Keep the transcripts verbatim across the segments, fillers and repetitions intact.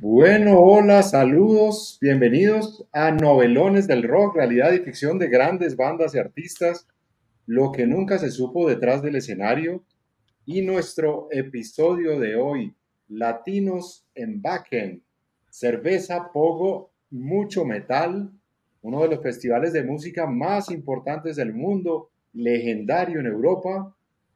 Bueno, hola, saludos, bienvenidos a Novelones del Rock, realidad y ficción de grandes bandas y artistas, lo que nunca se supo detrás del escenario. Y nuestro episodio de hoy, Latinos en Backend, cerveza, pogo, mucho metal, uno de los festivales de música más importantes del mundo, legendario en Europa.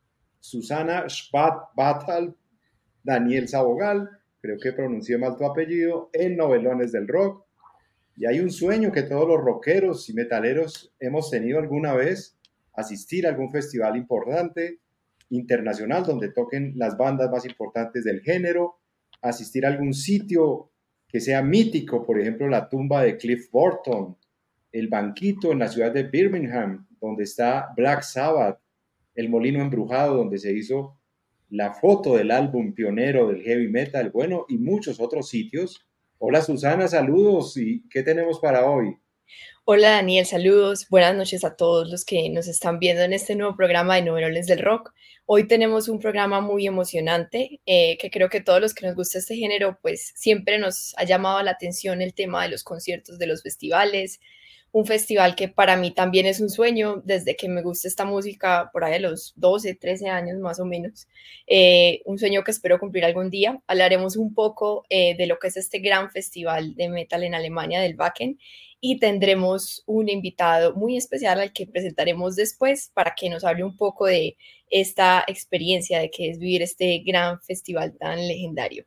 Susana Schbat-Battal, Daniel Sabogal, creo que pronuncié mal tu apellido, en Novelones del Rock. Y hay un sueño que todos los rockeros y metaleros hemos tenido alguna vez, asistir a algún festival importante, internacional, donde toquen las bandas más importantes del género, asistir a algún sitio que sea mítico, por ejemplo, la tumba de Cliff Burton, el banquito en la ciudad de Birmingham, donde está Black Sabbath, el molino embrujado, donde se hizo la foto del álbum pionero del heavy metal, bueno, y muchos otros sitios. Hola Susana, saludos, ¿y qué tenemos para hoy? Hola Daniel, saludos. Buenas noches a todos los que nos están viendo en este nuevo programa de Novelones del Rock. Hoy tenemos un programa muy emocionante eh, que creo que todos los que nos gusta este género, pues siempre nos ha llamado la atención el tema de los conciertos, de los festivales. Un festival que para mí también es un sueño desde que me gusta esta música por ahí de los doce, trece años más o menos. Eh, un sueño que espero cumplir algún día. Hablaremos un poco eh, de lo que es este gran festival de metal en Alemania del Wacken y tendremos un invitado muy especial al que presentaremos después para que nos hable un poco de esta experiencia de que es vivir este gran festival tan legendario.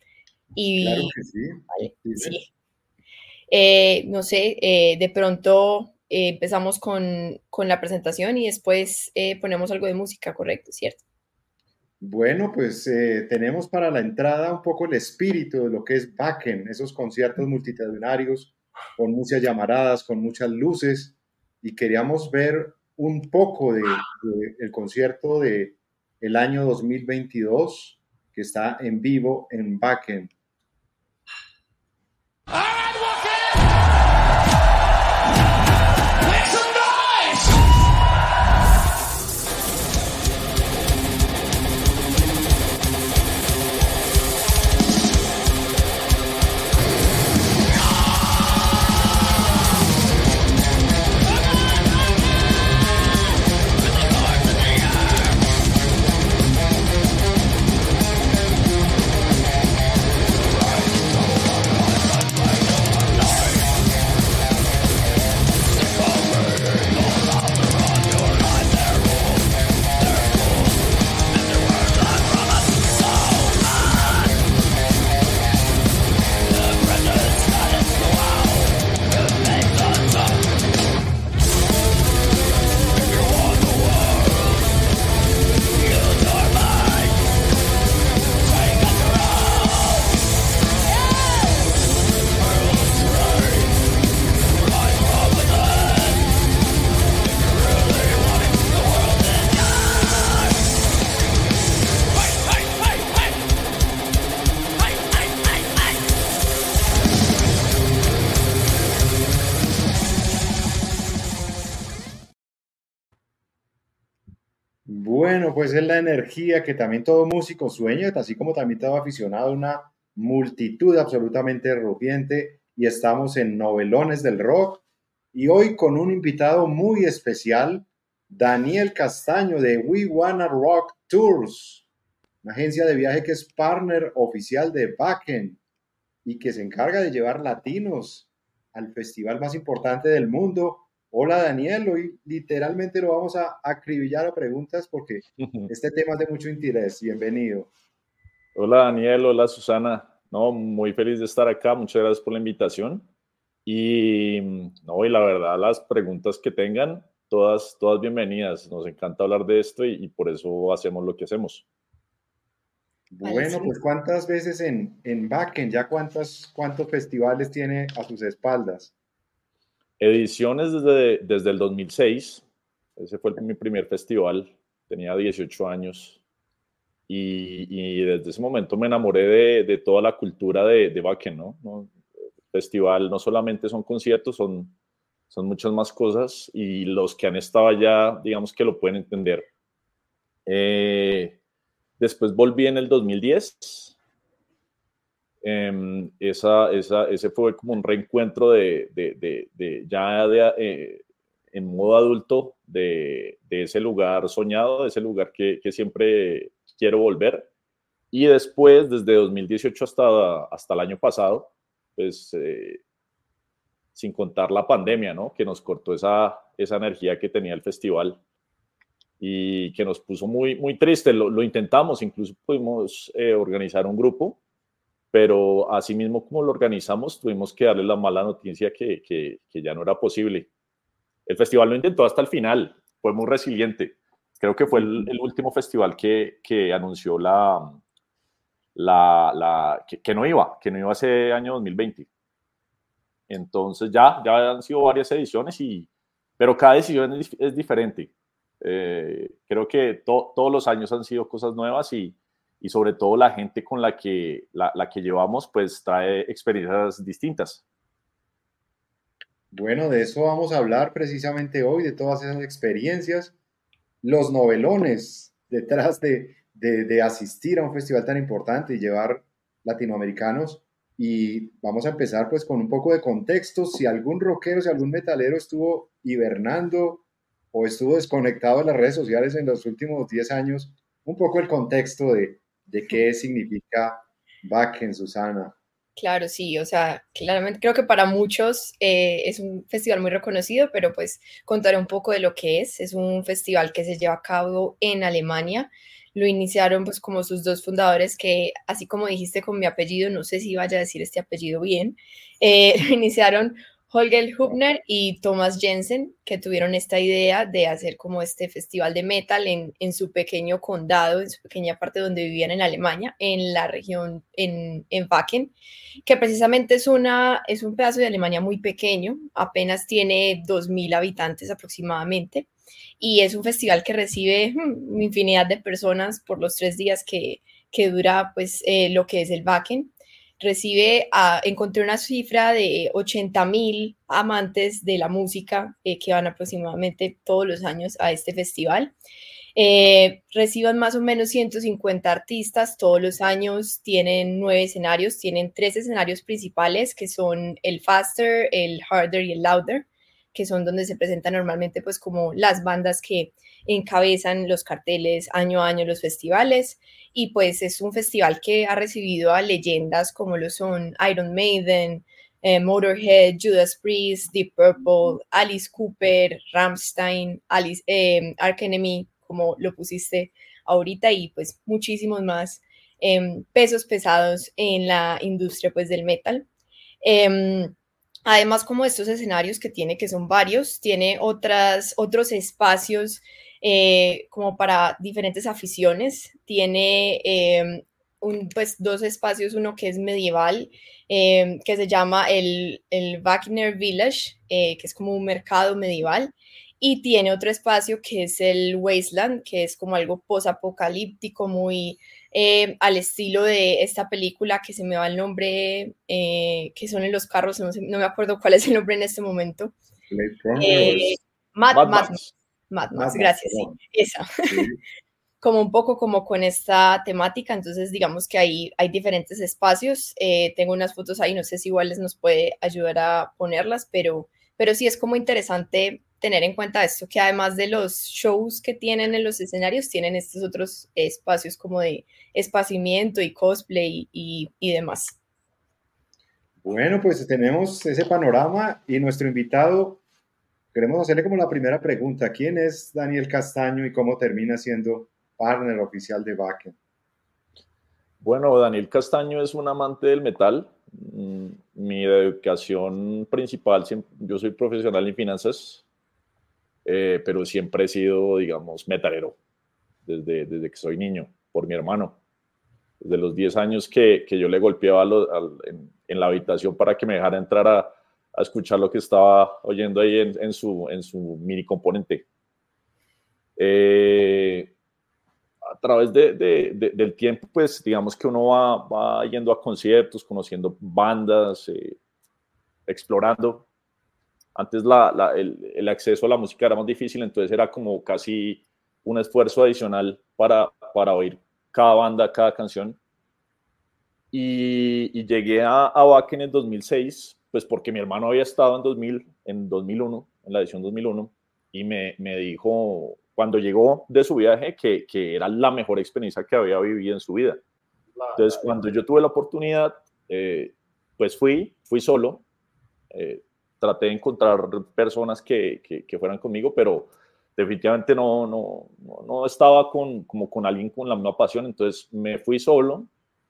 Claro Y que sí. vale, Dime. sí, eh, no sé, eh, de pronto eh, empezamos con, con, la presentación y después eh, ponemos algo de música, ¿correcto? ¿Cierto? Bueno, pues eh, tenemos para la entrada un poco el espíritu de lo que es Wacken, esos conciertos multitudinarios con muchas llamaradas, con muchas luces, y queríamos ver un poco de, de el concierto de el año dos mil veintidós que está en vivo en Wacken. Bueno, pues es la energía que también todo músico sueña, así como también todo aficionado a una multitud absolutamente rugiente, y estamos en Novelones del Rock y hoy con un invitado muy especial, Daniel Castaño de We Wanna Rock Tours, una agencia de viaje que es partner oficial de Wacken y que se encarga de llevar latinos al festival más importante del mundo. Hola Daniel, hoy literalmente lo vamos a acribillar a preguntas porque este tema es de mucho interés. Bienvenido. Hola Daniel, hola Susana. No, muy feliz de estar acá. Muchas gracias por la invitación. Y no, y la verdad, las preguntas que tengan, todas, todas bienvenidas. Nos encanta hablar de esto y, y por eso hacemos lo que hacemos. Vale, Bueno, sí. pues ¿cuántas veces en, en Wacken, ya cuántos, cuántos festivales tiene a sus espaldas? Ediciones desde, desde el dos mil seis. Ese fue el- mi primer festival. Tenía dieciocho años. Y, y desde ese momento me enamoré de, de toda la cultura de, de Wacken, ¿no? ¿no? Festival no solamente son conciertos, son, son muchas más cosas y los que han estado allá, digamos que lo pueden entender. Eh, después volví en el dos mil diez, Eh, esa, esa, ese fue como un reencuentro de, de, de, de ya de, eh, en modo adulto de, de ese lugar soñado, de ese lugar que, que siempre quiero volver. Y después, desde dos mil dieciocho hasta, hasta el año pasado, pues eh, sin contar la pandemia, ¿no? Que nos cortó esa, esa energía que tenía el festival y que nos puso muy, muy triste. Lo, lo intentamos, incluso pudimos eh, organizar un grupo, pero así mismo como lo organizamos, tuvimos que darle la mala noticia que, que, que ya no era posible. El festival lo intentó hasta el final, fue muy resiliente. Creo que fue el, el último festival que, que anunció la, la, la que, que no iba, que no iba ese año dos mil veinte. Entonces ya, ya han sido varias ediciones, y, pero cada edición es, es diferente. Eh, creo que to, todos los años han sido cosas nuevas, y, y sobre todo la gente con la que, la, la que llevamos pues trae experiencias distintas. Bueno, de eso vamos a hablar precisamente hoy, de todas esas experiencias, los novelones detrás de, de, de asistir a un festival tan importante y llevar latinoamericanos. Y vamos a empezar pues con un poco de contexto. Si algún rockero, si algún metalero estuvo hibernando o estuvo desconectado de las redes sociales en los últimos diez años, un poco el contexto de, de qué significa Wacken, Susana. Claro, sí, o sea, claramente creo que para muchos eh, es un festival muy reconocido, pero pues contaré un poco de lo que es. Es un festival que se lleva a cabo en Alemania. Lo iniciaron pues como sus dos fundadores, que así como dijiste con mi apellido, no sé si vaya a decir este apellido bien, eh, lo iniciaron Holger Hübner y Thomas Jensen, que tuvieron esta idea de hacer como este festival de metal en, en su pequeño condado, en su pequeña parte donde vivían en Alemania, en la región, en, en Wacken, que precisamente es, una, es un pedazo de Alemania muy pequeño, apenas tiene dos mil habitantes aproximadamente, y es un festival que recibe hmm, infinidad de personas por los tres días que, que dura pues, eh, lo que es el Wacken. Recibe, a, encontré una cifra de ochenta mil amantes de la música eh, que van aproximadamente todos los años a este festival. Eh, reciban más o menos ciento cincuenta artistas todos los años, tienen nueve escenarios, tienen tres escenarios principales que son el Faster, el Harder y el Louder, que son donde se presentan normalmente pues como las bandas que encabezan los carteles año a año los festivales, y pues es un festival que ha recibido a leyendas como lo son Iron Maiden, eh, Motorhead, Judas Priest, Deep Purple, Alice Cooper, Rammstein, Alice, eh, Arch Enemy, como lo pusiste ahorita, y pues muchísimos más eh, pesos pesados en la industria pues del metal. Eh, además, como estos escenarios que tiene, que son varios, tiene otras, otros espacios eh, como para diferentes aficiones. Tiene eh, un, pues, dos espacios, uno que es medieval, eh, que se llama el, el Wagner Village, eh, que es como un mercado medieval, y tiene otro espacio que es el Wasteland, que es como algo posapocalíptico, muy eh, al estilo de esta película que se me va el nombre, eh, que son en los carros, no, sé, no me acuerdo cuál es el nombre en este momento. Eh, Mad, Mad, Mad Max. Mad Max, gracias, sí, esa. Sí. Como un poco como con esta temática, entonces digamos que ahí hay diferentes espacios. Eh, tengo unas fotos ahí, no sé si igual les nos puede ayudar a ponerlas, pero, pero sí es como interesante tener en cuenta esto, que además de los shows que tienen en los escenarios, tienen estos otros espacios como de esparcimiento y cosplay y, y demás. Bueno, pues tenemos ese panorama y nuestro invitado, queremos hacerle como la primera pregunta. ¿Quién es Daniel Castaño y cómo termina siendo partner oficial de Wacken? Bueno, Daniel Castaño es un amante del metal. Mi educación principal, yo soy profesional en finanzas, eh, pero siempre he sido, digamos, metalero desde, desde que soy niño, por mi hermano. Desde los diez años que, que yo le golpeaba lo, al, en, en la habitación para que me dejara entrar a, a escuchar lo que estaba oyendo ahí en, en, su, en su mini componente. Eh, a través de, de, de, del tiempo, pues digamos que uno va, va yendo a conciertos, conociendo bandas, eh, explorando. Antes la, la, el, el acceso a la música era más difícil, entonces era como casi un esfuerzo adicional para, para oír cada banda, cada canción. y, y llegué a, a Wacken en dos mil seis, pues porque mi hermano había estado en dos mil, en dos mil uno, en la edición dos mil uno, y me, me dijo cuando llegó de su viaje que, que era la mejor experiencia que había vivido en su vida. Entonces, cuando yo tuve la oportunidad, eh, pues fui, fui solo, eh, traté de encontrar personas que, que, que fueran conmigo, pero definitivamente no, no, no, no estaba con, como con alguien con la misma pasión, entonces me fui solo,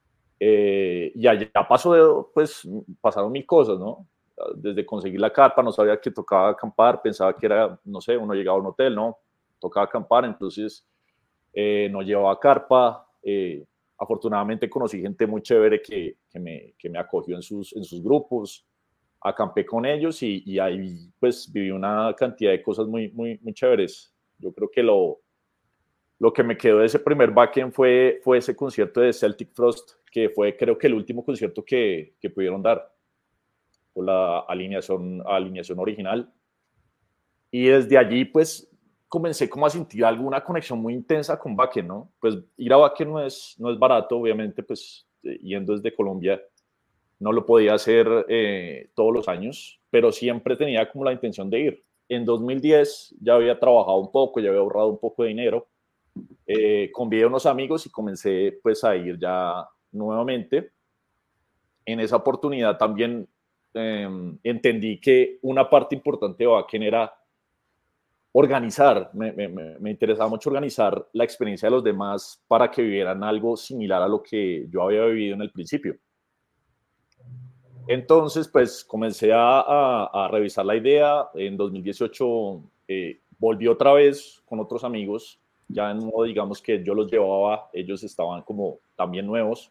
eh, y allá pasó de, pues pasaron mil cosas, ¿no? Desde conseguir la carpa, no sabía que tocaba acampar, pensaba que era, no sé, uno llegaba a un hotel, ¿no? Tocaba acampar, entonces eh, no llevaba carpa, eh, afortunadamente conocí gente muy chévere que, que, me, que me acogió en sus, en sus grupos, acampé con ellos y, y ahí pues viví una cantidad de cosas muy, muy, muy chéveres. Yo creo que lo, lo que me quedó de ese primer backend fue, fue ese concierto de Celtic Frost, que fue creo que el último concierto que, que pudieron dar con la alineación, alineación original. Y desde allí pues comencé como a sentir alguna conexión muy intensa con Wacken, ¿no? Pues ir a Wacken no es, no es barato, obviamente, pues yendo desde Colombia no lo podía hacer eh, todos los años, pero siempre tenía como la intención de ir. En dos mil diez ya había trabajado un poco, ya había ahorrado un poco de dinero, eh, convidé a unos amigos y comencé pues a ir ya nuevamente. En esa oportunidad también eh, entendí que una parte importante de Wacken era organizar, me, me, me interesaba mucho organizar la experiencia de los demás para que vivieran algo similar a lo que yo había vivido en el principio. Entonces, pues comencé a, a, a revisar la idea. En dos mil dieciocho eh, volví otra vez con otros amigos, ya en modo, digamos que yo los llevaba, ellos estaban como también nuevos.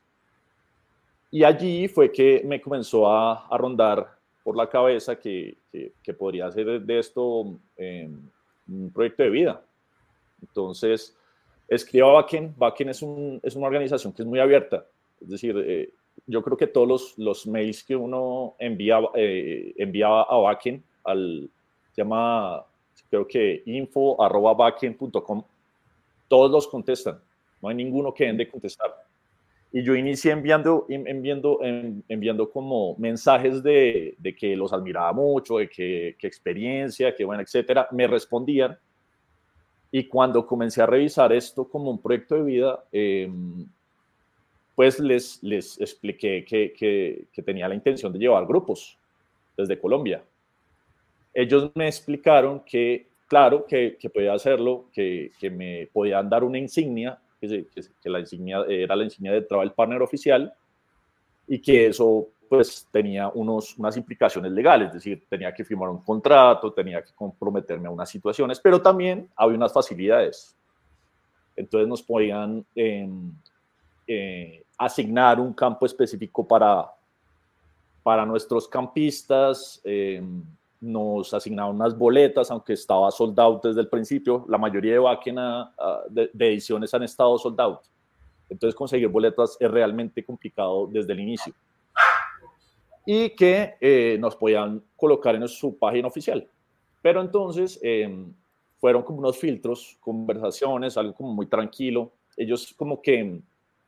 Y allí fue que me comenzó a, a rondar por la cabeza que, que, que podría hacer de, de esto eh, un proyecto de vida. Entonces, escribí a Wacken. Wacken es, un, es una organización que es muy abierta. Es decir, eh, yo creo que todos los, los mails que uno envía, eh, envía a Wacken, al, se llama, creo que info arroba wacken punto com, todos los contestan. No hay ninguno que den de contestar. Y yo inicié enviando, enviando, enviando como mensajes de, de que los admiraba mucho, de que, que experiencia, que bueno, etcétera. Me respondían. Y cuando comencé a revisar esto como un proyecto de vida, eh, pues les, les expliqué que, que, que tenía la intención de llevar grupos desde Colombia. Ellos me explicaron que, claro, que, que podía hacerlo, que, que me podían dar una insignia, que, que, que la insignia era la insignia de Travel Partner oficial, y que eso pues tenía unos, unas implicaciones legales, es decir, tenía que firmar un contrato, tenía que comprometerme a unas situaciones, pero también había unas facilidades. Entonces nos podían eh, eh, asignar un campo específico para, para nuestros campistas, eh, nos asignaban unas boletas, aunque estaba sold out desde el principio. La mayoría de Wacken uh, de, de ediciones han estado sold out. Entonces conseguir boletas es realmente complicado desde el inicio. Y que eh, nos podían colocar en su página oficial. Pero entonces eh, fueron como unos filtros, conversaciones, algo como muy tranquilo. Ellos como que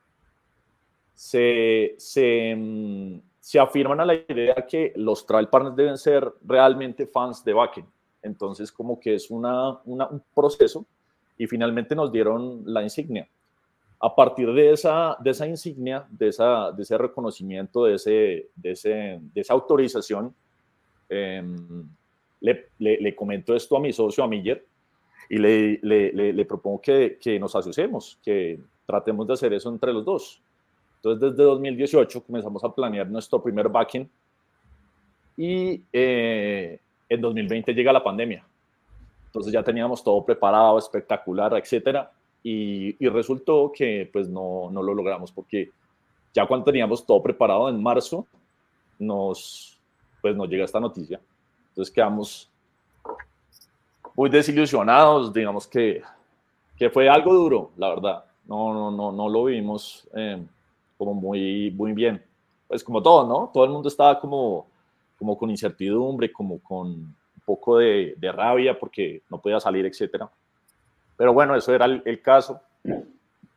se, se, se afirman a la idea que los travel partners deben ser realmente fans de Wacken. Entonces como que es una, una, un proceso y finalmente nos dieron la insignia. A partir de esa, de esa insignia, de, esa, de ese reconocimiento, de, ese, de, ese, de esa autorización, eh, le, le, le comento esto a mi socio, a Miller, y le, le, le, le propongo que, que nos asociemos, que tratemos de hacer eso entre los dos. Entonces, desde dos mil dieciocho comenzamos a planear nuestro primer backend y eh, en dos mil veinte llega la pandemia. Entonces ya teníamos todo preparado, espectacular, etcétera. Y, y resultó que pues no, no lo logramos porque ya cuando teníamos todo preparado en marzo, nos, pues nos llega esta noticia. Entonces quedamos muy desilusionados, digamos que, que fue algo duro, la verdad. No, no, no, no lo vimos eh, como muy, muy bien. Pues como todo, ¿no? Todo el mundo estaba como, como con incertidumbre, como con un poco de, de rabia porque no podía salir, etcétera. Pero bueno, eso era el, el caso.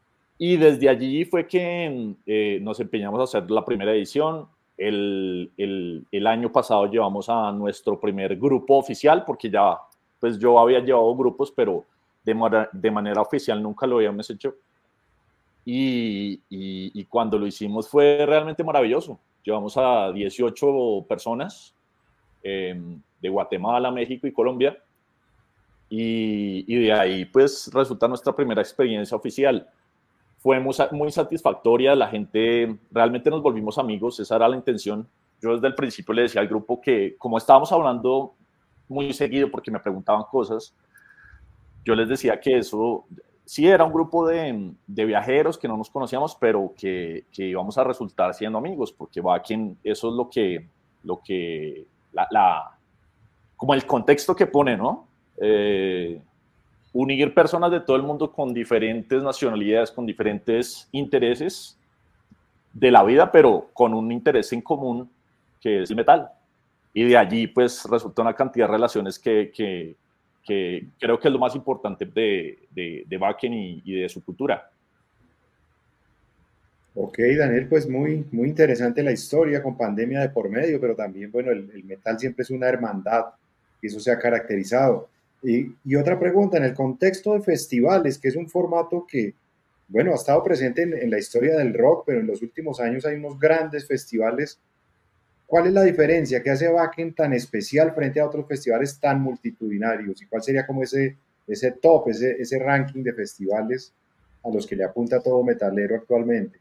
y desde allí fue que eh, nos empeñamos a hacer la primera edición. El, el, el año pasado llevamos a nuestro primer grupo oficial, porque ya, pues yo había llevado grupos, pero de, de manera oficial nunca lo habíamos hecho. Y, y, y cuando lo hicimos fue realmente maravilloso. Llevamos a dieciocho personas eh, de Guatemala, México y Colombia. Y, y de ahí pues resulta nuestra primera experiencia oficial. Fue muy, muy satisfactoria, la gente, realmente nos volvimos amigos, esa era la intención. Yo desde el principio le decía al grupo que, como estábamos hablando muy seguido porque me preguntaban cosas, yo les decía que eso sí era un grupo de, de viajeros que no nos conocíamos, pero que, que íbamos a resultar siendo amigos, porque va quien, eso es lo que, lo que la, la, como el contexto que pone, ¿no? Eh, unir personas de todo el mundo con diferentes nacionalidades, con diferentes intereses de la vida, pero con un interés en común que es el metal. Y de allí pues resulta una cantidad de relaciones que, que, que creo que es lo más importante de, de, de Wacken y, y de su cultura. Ok, Daniel, pues muy, muy interesante la historia con pandemia de por medio, pero también, bueno, el, el metal siempre es una hermandad y eso se ha caracterizado. Y, y otra pregunta, en el contexto de festivales, que es un formato que, bueno, ha estado presente en, en la historia del rock, pero en los últimos años hay unos grandes festivales. ¿Cuál es la diferencia? ¿Qué hace Wacken tan especial frente a otros festivales tan multitudinarios? ¿Y cuál sería como ese, ese top, ese, ese ranking de festivales a los que le apunta todo metalero actualmente?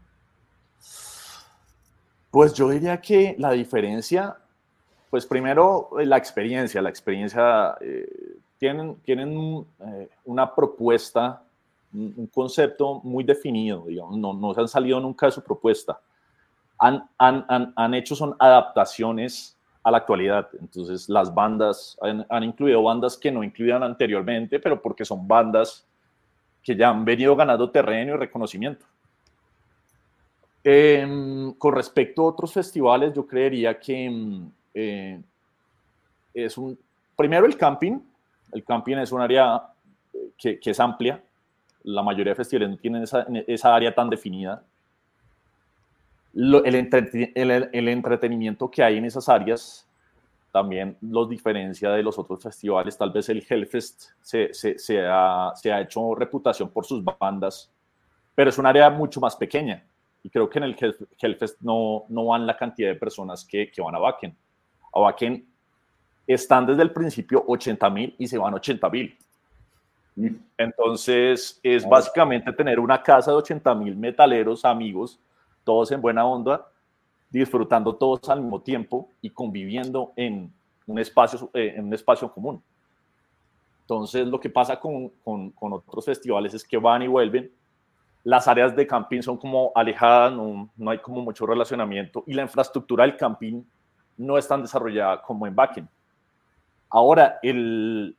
Pues yo diría que la diferencia, pues primero la experiencia, la experiencia, eh, tienen, tienen eh, una propuesta, un, un concepto muy definido, digamos, no, no se han salido nunca de su propuesta. Han, han, han, han hecho son adaptaciones a la actualidad, entonces las bandas, han, han incluido bandas que no incluían anteriormente, pero porque son bandas que ya han venido ganando terreno y reconocimiento. Eh, con respecto a otros festivales, yo creería que eh, es un, primero el camping, el camping es un área que, que es amplia, la mayoría de festivales no tienen esa, esa área tan definida. Lo, el, entre, el, el entretenimiento que hay en esas áreas también los diferencia de los otros festivales. Tal vez el Hellfest se, se, se, ha, se ha hecho reputación por sus bandas, pero es un área mucho más pequeña. Y creo que en el Hellfest no, no van la cantidad de personas que, que van a Wacken. A Wacken están desde el principio ochenta mil y se van ochenta mil. Entonces es básicamente tener una casa de ochenta mil metaleros, amigos, todos en buena onda, disfrutando todos al mismo tiempo y conviviendo en un espacio, eh, en un espacio común. Entonces lo que pasa con, con, con otros festivales es que van y vuelven. Las áreas de camping son como alejadas, no, no hay como mucho relacionamiento y la infraestructura del camping no es tan desarrollada como en Wacken. Ahora, el,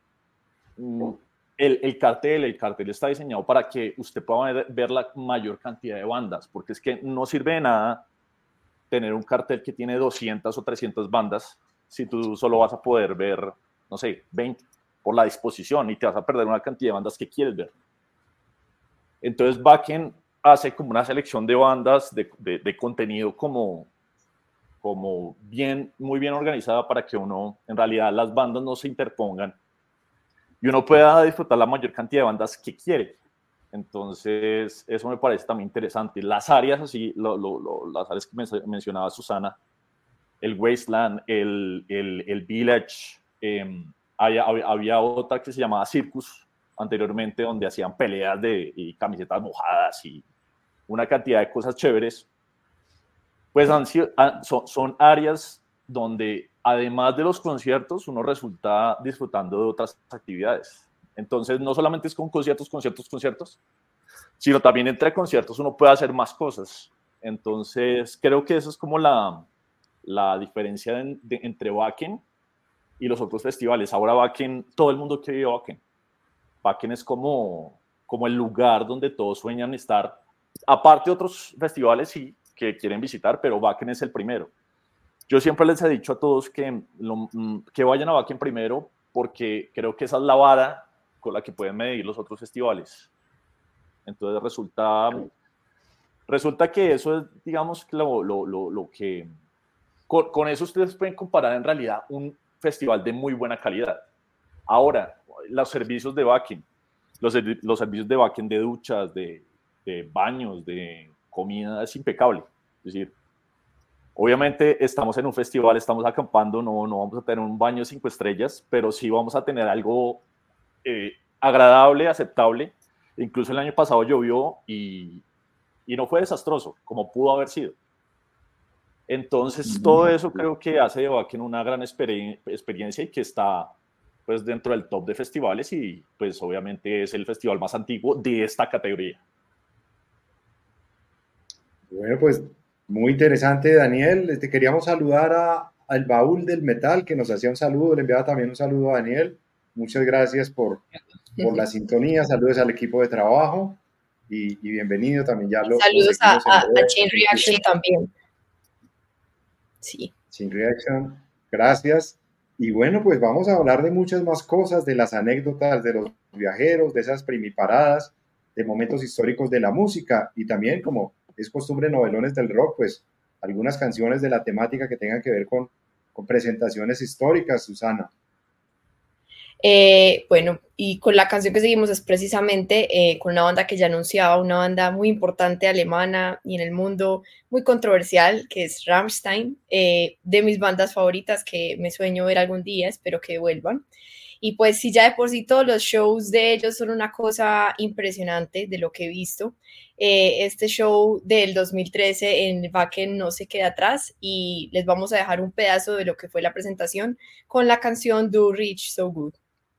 el, el cartel, el cartel está diseñado para que usted pueda ver, ver la mayor cantidad de bandas, porque es que no sirve de nada tener un cartel que tiene doscientas o trescientas bandas si tú solo vas a poder ver, no sé, veinte por la disposición y te vas a perder una cantidad de bandas que quieres ver. Entonces Wacken hace como una selección de bandas, de, de, de contenido como, como bien, muy bien organizada para que uno, en realidad las bandas no se interpongan y uno pueda disfrutar la mayor cantidad de bandas que quiere. Entonces eso me parece también interesante. Las áreas así, lo, lo, lo, las áreas que mencionaba Susana, el Wasteland, el, el, el Village, eh, había, había otra que se llamaba Circus, anteriormente, donde hacían peleas de y camisetas mojadas y una cantidad de cosas chéveres, pues han sido, son, son áreas donde además de los conciertos uno resulta disfrutando de otras actividades. Entonces no solamente es con conciertos, conciertos, conciertos, sino también entre conciertos uno puede hacer más cosas. Entonces creo que eso es como la, la diferencia de, de, entre Wacken y los otros festivales. Ahora Wacken, todo el mundo quiere ir a Wacken. Wacken es como, como el lugar donde todos sueñan estar. Aparte de otros festivales sí, que quieren visitar, pero Wacken es el primero. Yo siempre les he dicho a todos que, lo, que vayan a Wacken primero porque creo que esa es la vara con la que pueden medir los otros festivales. Entonces resulta, resulta que eso es, digamos, lo, lo, lo, lo que... Con, con eso ustedes pueden comparar en realidad un festival de muy buena calidad. Ahora, los servicios de backend, los, los servicios de backend de duchas, de, de baños, de comida, es impecable. Es decir, obviamente estamos en un festival, estamos acampando, no, no vamos a tener un baño cinco estrellas, pero sí vamos a tener algo eh, agradable, aceptable. Incluso el año pasado llovió y, y no fue desastroso, como pudo haber sido. Entonces, todo eso creo que hace de Wacken una gran exper experiencia y que está pues, dentro del top de festivales y pues obviamente es el festival más antiguo de esta categoría. Bueno, pues muy interesante, Daniel. Te queríamos saludar a, al Baúl del Metal, que nos hacía un saludo. Le enviaba también un saludo a Daniel. Muchas gracias por, por la sintonía. Saludos al equipo de trabajo y, y bienvenido también. Ya lo, Saludos lo a, a, a Chain Reaction también. Sí. Chain Reaction, gracias. Y bueno, pues vamos a hablar de muchas más cosas, de las anécdotas de los viajeros, de esas primiparadas, de momentos históricos de la música y también, como es costumbre en Novelones del Rock, pues algunas canciones de la temática que tengan que ver con, con presentaciones históricas, Susana. Eh, bueno, y con la canción que seguimos es precisamente eh, con una banda que ya anunciaba, una banda muy importante alemana y en el mundo muy controversial, que es Rammstein, eh, de mis bandas favoritas que me sueño ver algún día, espero que vuelvan. Y pues si ya de por sí todos los shows de ellos son una cosa impresionante de lo que he visto, eh, este show del dos mil trece en Wacken no se queda atrás y les vamos a dejar un pedazo de lo que fue la presentación con la canción Do Rich So Good.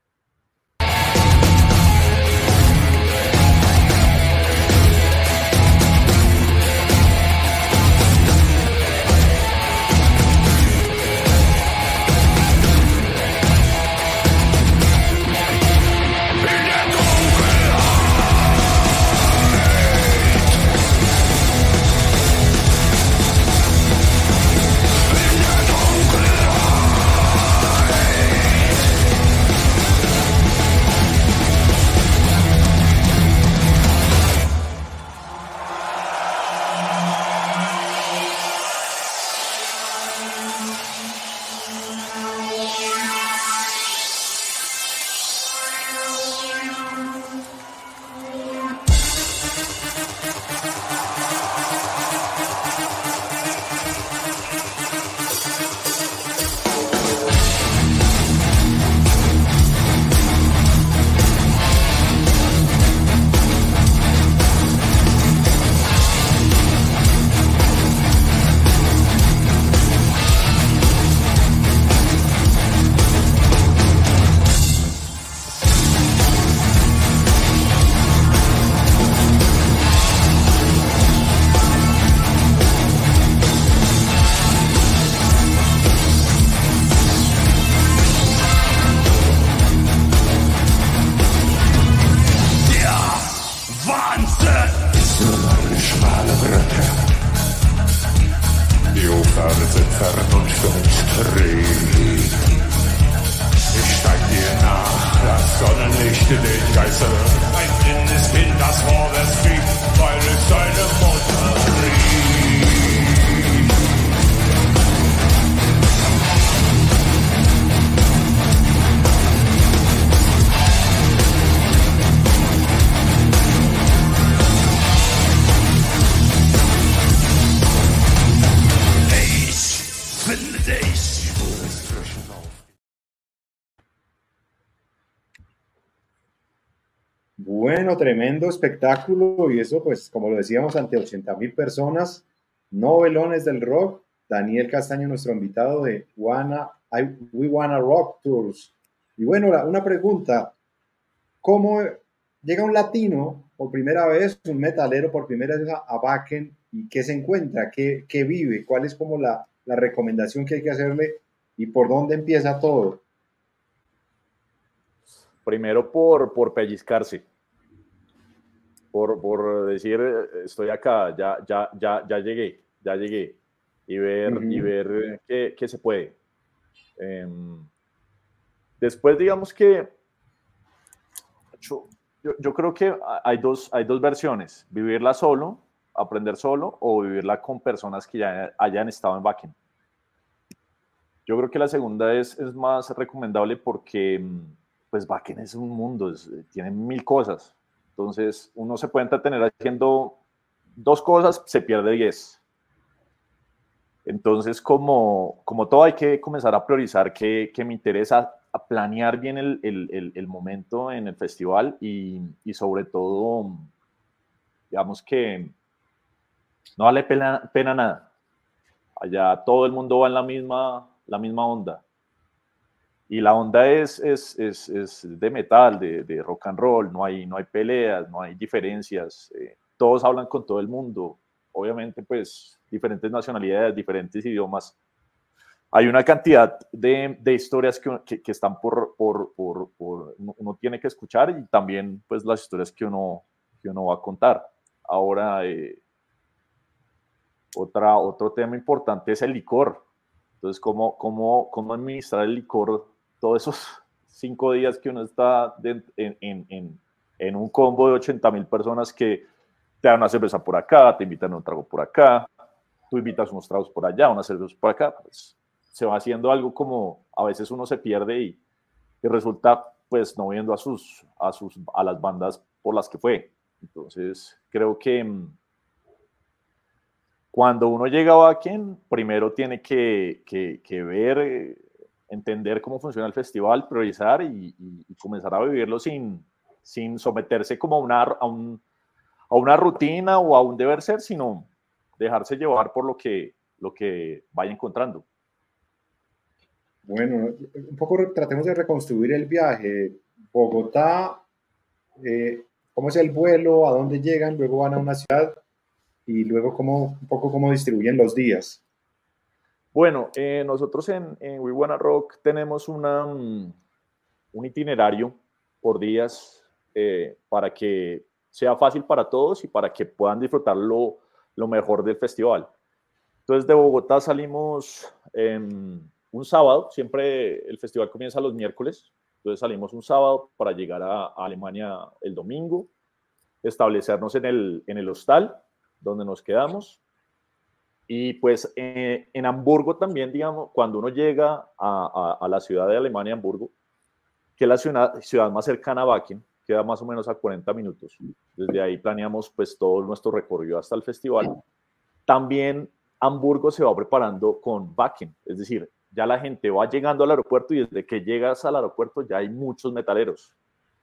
Bueno, tremendo espectáculo y eso pues como lo decíamos ante ochenta mil personas, Novelones del Rock, Daniel Castaño nuestro invitado de Wanna, I, We Wanna Rock Tours. Y bueno, una pregunta, ¿cómo llega un latino por primera vez, un metalero por primera vez a, a Wacken y qué se encuentra, qué, qué vive, cuál es como la, la recomendación que hay que hacerle y por dónde empieza todo? Primero por, por pellizcarse. Por, por decir, estoy acá, ya, ya, ya, ya llegué, ya llegué, y ver, uh-huh. y ver qué, qué se puede. Eh, después, digamos que, Yo, yo creo que hay dos, hay dos versiones, vivirla solo, aprender solo, o vivirla con personas que ya hayan estado en Wacken. Yo creo que la segunda es, es más recomendable porque pues Wacken es un mundo, es, tiene mil cosas. Entonces uno se puede entretener haciendo dos cosas, se pierde diez. Entonces, como, como todo, hay que comenzar a priorizar qué, qué me interesa, a planear bien el, el, el, el momento en el festival y, y sobre todo, digamos que no vale pena, pena nada. Allá todo el mundo va en la misma, la misma onda. Y la onda es, es, es, es de metal, de, de rock and roll, no hay, no hay peleas, no hay diferencias, eh, todos hablan con todo el mundo, obviamente pues diferentes nacionalidades, diferentes idiomas. Hay una cantidad de, de historias que, que, que están por, por, por, por, uno tiene que escuchar y también pues las historias que uno, que uno va a contar. Ahora, eh, otra, otro tema importante es el licor. Entonces, ¿cómo, cómo, cómo administrar el licor todos esos cinco días que uno está de, en, en, en, en un combo de ochenta mil personas que te dan una cerveza por acá, te invitan a un trago por acá, tú invitas unos tragos por allá, unas cervezas por acá, pues se va haciendo algo como a veces uno se pierde y, y resulta pues no viendo a, sus, a, sus, a las bandas por las que fue. Entonces, creo que cuando uno llega a Wacken, primero tiene que, que, que ver, eh, entender cómo funciona el festival, priorizar y, y, y comenzar a vivirlo sin, sin someterse como a una, a, un, a una rutina o a un deber ser, sino dejarse llevar por lo que, lo que vaya encontrando. Bueno, un poco tratemos de reconstruir el viaje. Bogotá, eh, ¿cómo es el vuelo? ¿A dónde llegan? Luego van a una ciudad y luego cómo, un poco cómo distribuyen los días. Bueno, eh, nosotros en, en We Wanna Rock tenemos una, um, un itinerario por días eh, para que sea fácil para todos y para que puedan disfrutar lo, lo mejor del festival. Entonces de Bogotá salimos eh, un sábado, siempre el festival comienza los miércoles, entonces salimos un sábado para llegar a, a Alemania el domingo, establecernos en el, en el hostal donde nos quedamos. Y pues eh, en Hamburgo también, digamos, cuando uno llega a, a, a la ciudad de Alemania, Hamburgo, que es la ciudad, ciudad más cercana a Wacken, queda más o menos a cuarenta minutos. Desde ahí planeamos pues todo nuestro recorrido hasta el festival. También Hamburgo se va preparando con Wacken, es decir, ya la gente va llegando al aeropuerto y desde que llegas al aeropuerto ya hay muchos metaleros.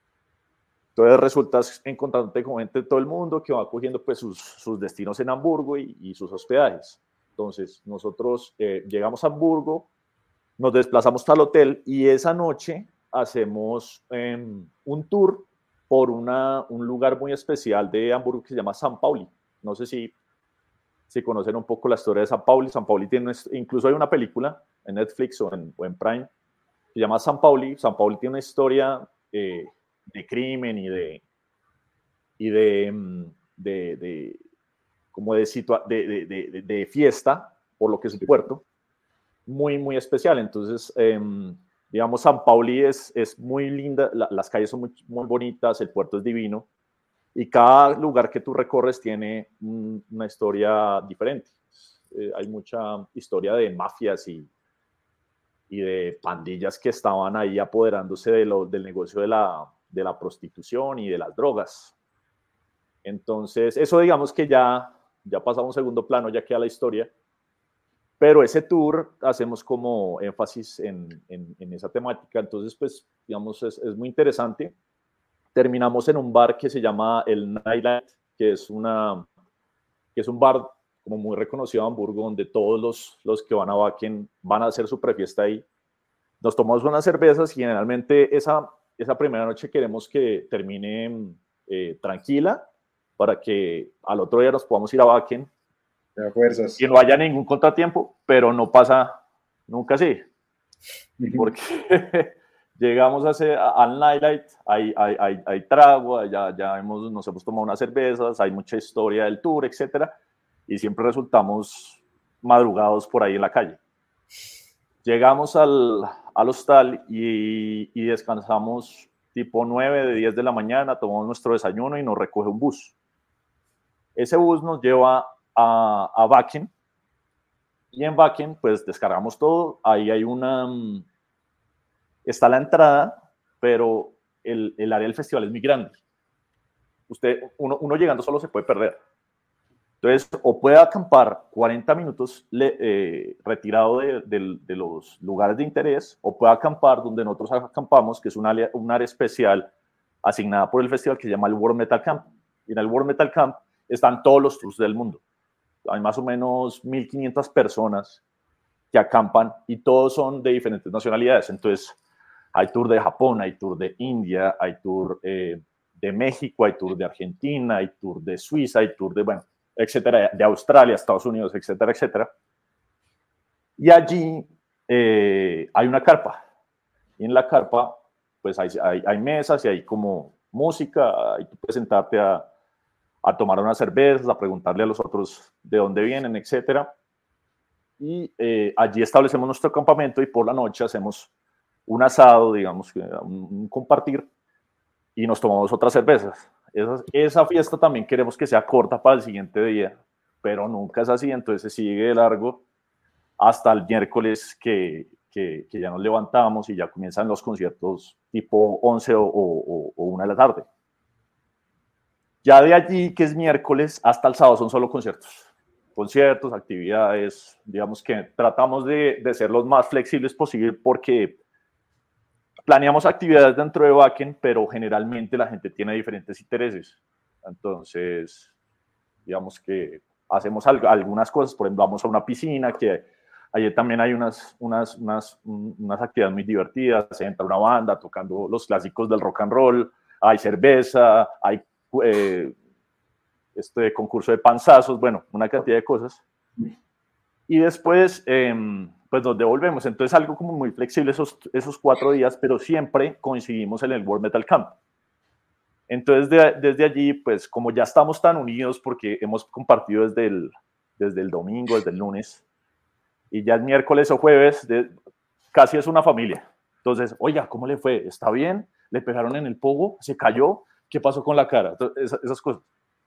Entonces resultas encontrándote con gente de todo el mundo que va cogiendo pues sus, sus destinos en Hamburgo y, y sus hospedajes. Entonces nosotros eh, llegamos a Hamburgo, nos desplazamos hasta el hotel y esa noche hacemos eh, un tour por una, un lugar muy especial de Hamburgo que se llama San Pauli. No sé si, si conocen un poco la historia de San Pauli. San Pauli tiene, incluso hay una película en Netflix o en, o en Prime que se llama San Pauli. San Pauli tiene una historia eh, de crimen y de, y de, de, de como de, situa de, de, de, de fiesta, por lo que es un puerto, muy, muy especial. Entonces, eh, digamos, San Pauli es, es muy linda, la, las calles son muy, muy bonitas, el puerto es divino, y cada lugar que tú recorres tiene un, una historia diferente. Eh, hay mucha historia de mafias y, y de pandillas que estaban ahí apoderándose de lo, del negocio de la, de la prostitución y de las drogas. Entonces, eso digamos que ya, ya pasa a un segundo plano, ya queda la historia. Pero ese tour hacemos como énfasis en, en, en esa temática. Entonces, pues, digamos, es, es muy interesante. Terminamos en un bar que se llama el Nightlight, que es, una, que es un bar como muy reconocido en Hamburgo, donde todos los, los que van a Wacken van a hacer su prefiesta ahí. Nos tomamos unas cervezas y generalmente esa, esa primera noche queremos que termine eh, tranquila para que al otro día nos podamos ir a Wacken de fuerzas. y no haya ningún contratiempo, pero no pasa nunca así. Porque llegamos a hacer, al Nightlight, hay, hay, hay, hay trago, ya, ya hemos, nos hemos tomado unas cervezas, hay mucha historia del tour, etcétera, y siempre resultamos madrugados por ahí en la calle. Llegamos al, al hostal y, y descansamos tipo nueve, de diez de la mañana, tomamos nuestro desayuno y nos recoge un bus. Ese bus nos lleva a, a Wacken, y en Wacken pues descargamos todo. Ahí hay una... Está la entrada, pero el, el área del festival es muy grande. Usted, uno, uno llegando solo se puede perder. Entonces, o puede acampar cuarenta minutos le, eh, retirado de, de, de los lugares de interés, o puede acampar donde nosotros acampamos, que es un área, un área especial asignada por el festival que se llama el World Metal Camp. Y en el World Metal Camp están todos los tours del mundo. Hay más o menos mil quinientas personas que acampan y todos son de diferentes nacionalidades. Entonces, hay tour de Japón, hay tour de India, hay tour eh, de México, hay tour de Argentina, hay tour de Suiza, hay tour de, bueno, etcétera, de Australia, Estados Unidos, etcétera, etcétera. Y allí eh, hay una carpa. Y en la carpa, pues hay, hay, hay mesas y hay como música, y tú puedes sentarte a, a tomar unas cervezas, a preguntarle a los otros de dónde vienen, etcétera. Y eh, allí establecemos nuestro campamento y por la noche hacemos un asado, digamos, un, un compartir, y nos tomamos otras cervezas. Esa, esa fiesta también queremos que sea corta para el siguiente día, pero nunca es así, entonces se sigue de largo hasta el miércoles que, que, que ya nos levantamos y ya comienzan los conciertos tipo once o, o, o una de la tarde. Ya de allí, que es miércoles, hasta el sábado son solo conciertos. Conciertos, actividades, digamos que tratamos de, de ser los más flexibles posible porque planeamos actividades dentro de Wacken, pero generalmente la gente tiene diferentes intereses. Entonces, digamos que hacemos algo, algunas cosas, por ejemplo, vamos a una piscina, que allí también hay unas, unas, unas, unas actividades muy divertidas, se entra una banda tocando los clásicos del rock and roll, hay cerveza, hay eh, este concurso de panzazos, bueno, una cantidad de cosas. Y después... Eh, pues nos devolvemos. Entonces algo como muy flexible esos, esos cuatro días, pero siempre coincidimos en el World Metal Camp. Entonces de, desde allí, pues como ya estamos tan unidos porque hemos compartido desde el, desde el domingo, desde el lunes, y ya el miércoles o jueves, de, casi es una familia. Entonces, oiga, ¿cómo le fue? ¿Está bien? ¿Le pegaron en el pogo? ¿Se cayó? ¿Qué pasó con la cara? Entonces, esas, esas cosas.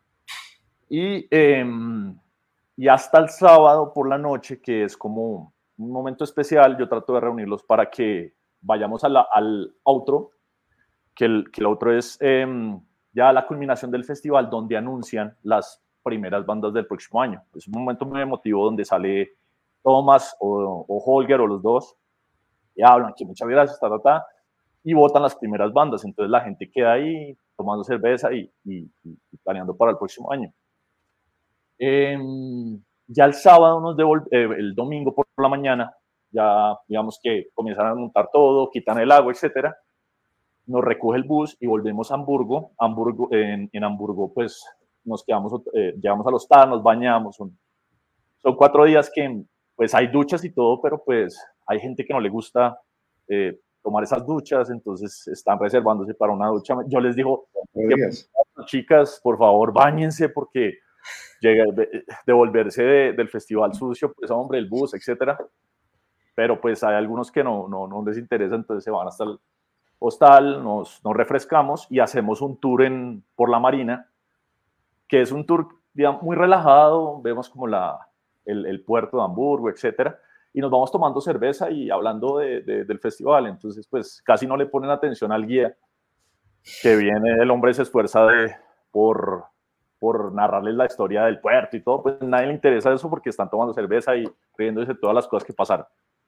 Y, eh, y hasta el sábado por la noche, que es como un momento especial, yo trato de reunirlos para que vayamos a la, al outro, que el, que el outro es eh, ya la culminación del festival, donde anuncian las primeras bandas del próximo año. Es un momento muy emotivo donde sale Thomas o, o Holger o los dos, y hablan que muchas gracias, ta, ta, ta, y votan las primeras bandas. Entonces la gente queda ahí tomando cerveza y, y, y planeando para el próximo año. Eh, Ya el sábado, nos devolve, eh, el domingo por la mañana, ya digamos que comienzan a montar todo, quitan el agua, etcétera. Nos recoge el bus y volvemos a Hamburgo. Hamburgo en, en Hamburgo, pues nos quedamos, eh, llegamos al hostal, nos bañamos. Son, son cuatro días que, pues hay duchas y todo, pero pues hay gente que no le gusta eh, tomar esas duchas, entonces están reservándose para una ducha. Yo les digo, chicas, por favor, báñense porque llega, devolverse de, del festival sucio, pues hombre, el bus, etcétera. Pero pues hay algunos que no, no, no les interesa, entonces se van hasta el hostal, nos, nos refrescamos y hacemos un tour en, por la marina, que es un tour, digamos, muy relajado, vemos como la, el, el puerto de Hamburgo, etcétera, y nos vamos tomando cerveza y hablando de, de, del festival. Entonces pues casi no le ponen atención al guía, que viene, el hombre se esfuerza de, por por narrarles la historia del puerto y todo, pues nadie le interesa eso porque están tomando cerveza y riéndose de todas las cosas que pasaron.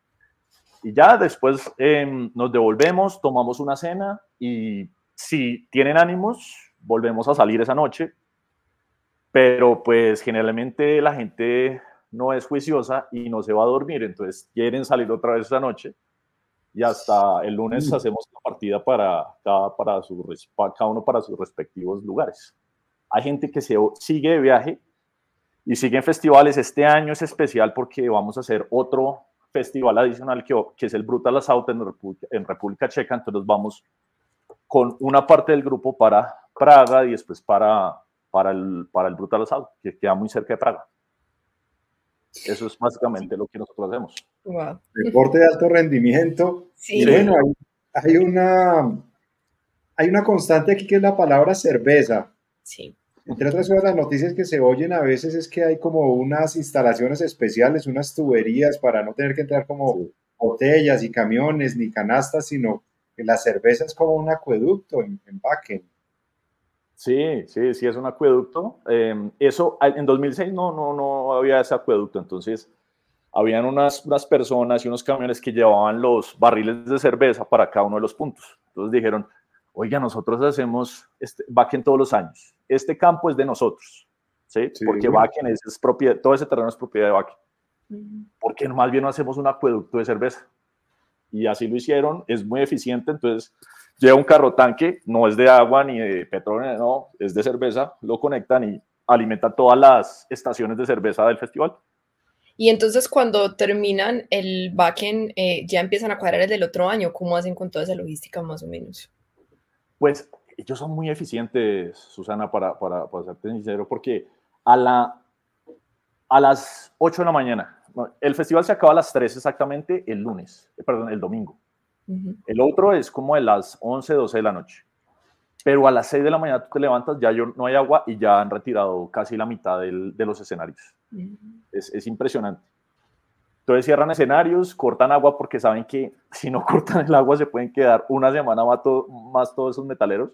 Y ya después eh, nos devolvemos, tomamos una cena y si tienen ánimos, volvemos a salir esa noche, pero pues generalmente la gente no es juiciosa y no se va a dormir, entonces quieren salir otra vez esa noche y hasta el lunes mm. hacemos la partida para cada, para su, cada uno para sus respectivos lugares. Hay gente que se sigue de viaje y sigue en festivales. Este año es especial porque vamos a hacer otro festival adicional que, que es el Brutal Assault en República, en República Checa. Entonces vamos con una parte del grupo para Praga y después para, para, el, para el Brutal Assault, que queda muy cerca de Praga. Eso es básicamente lo que nosotros hacemos. Wow. Deporte de alto rendimiento. Sí. Y bueno, hay, hay una... hay una constante aquí que es la palabra cerveza. Sí. Entre otras cosas, las noticias que se oyen a veces es que hay como unas instalaciones especiales, unas tuberías para no tener que entrar como Sí. botellas y camiones ni canastas, sino que la cerveza es como un acueducto en, en Wacken. Sí, sí, sí, es un acueducto. Eh, eso, en dos mil seis no, no, no había ese acueducto, entonces habían unas, unas personas y unos camiones que llevaban los barriles de cerveza para cada uno de los puntos. Entonces dijeron, oiga, nosotros hacemos este, Wacken todos los años. Este campo es de nosotros, ¿sí? Sí. Porque Wacken es, es propiedad, todo ese terreno es propiedad de Wacken. Uh-huh. ¿Por qué no más bien no hacemos un acueducto de cerveza? Y así lo hicieron, es muy eficiente, entonces lleva un carro tanque, no es de agua ni de petróleo, no, es de cerveza, lo conectan y alimentan todas las estaciones de cerveza del festival. Y entonces cuando terminan el backend, eh, ya empiezan a cuadrar el del otro año. ¿Cómo hacen con toda esa logística más o menos? Pues ellos son muy eficientes, Susana, para, para, para serte sincero, porque a, la, a las ocho de la mañana, el festival se acaba a las tres exactamente el lunes, perdón, el domingo. Uh-huh. El otro es como de las once, doce de la noche. Pero a las seis de la mañana tú te levantas, ya no hay agua y ya han retirado casi la mitad del, de los escenarios. Uh-huh. Es, es impresionante. Entonces cierran escenarios, cortan agua porque saben que si no cortan el agua se pueden quedar una semana más, to- más todos esos metaleros.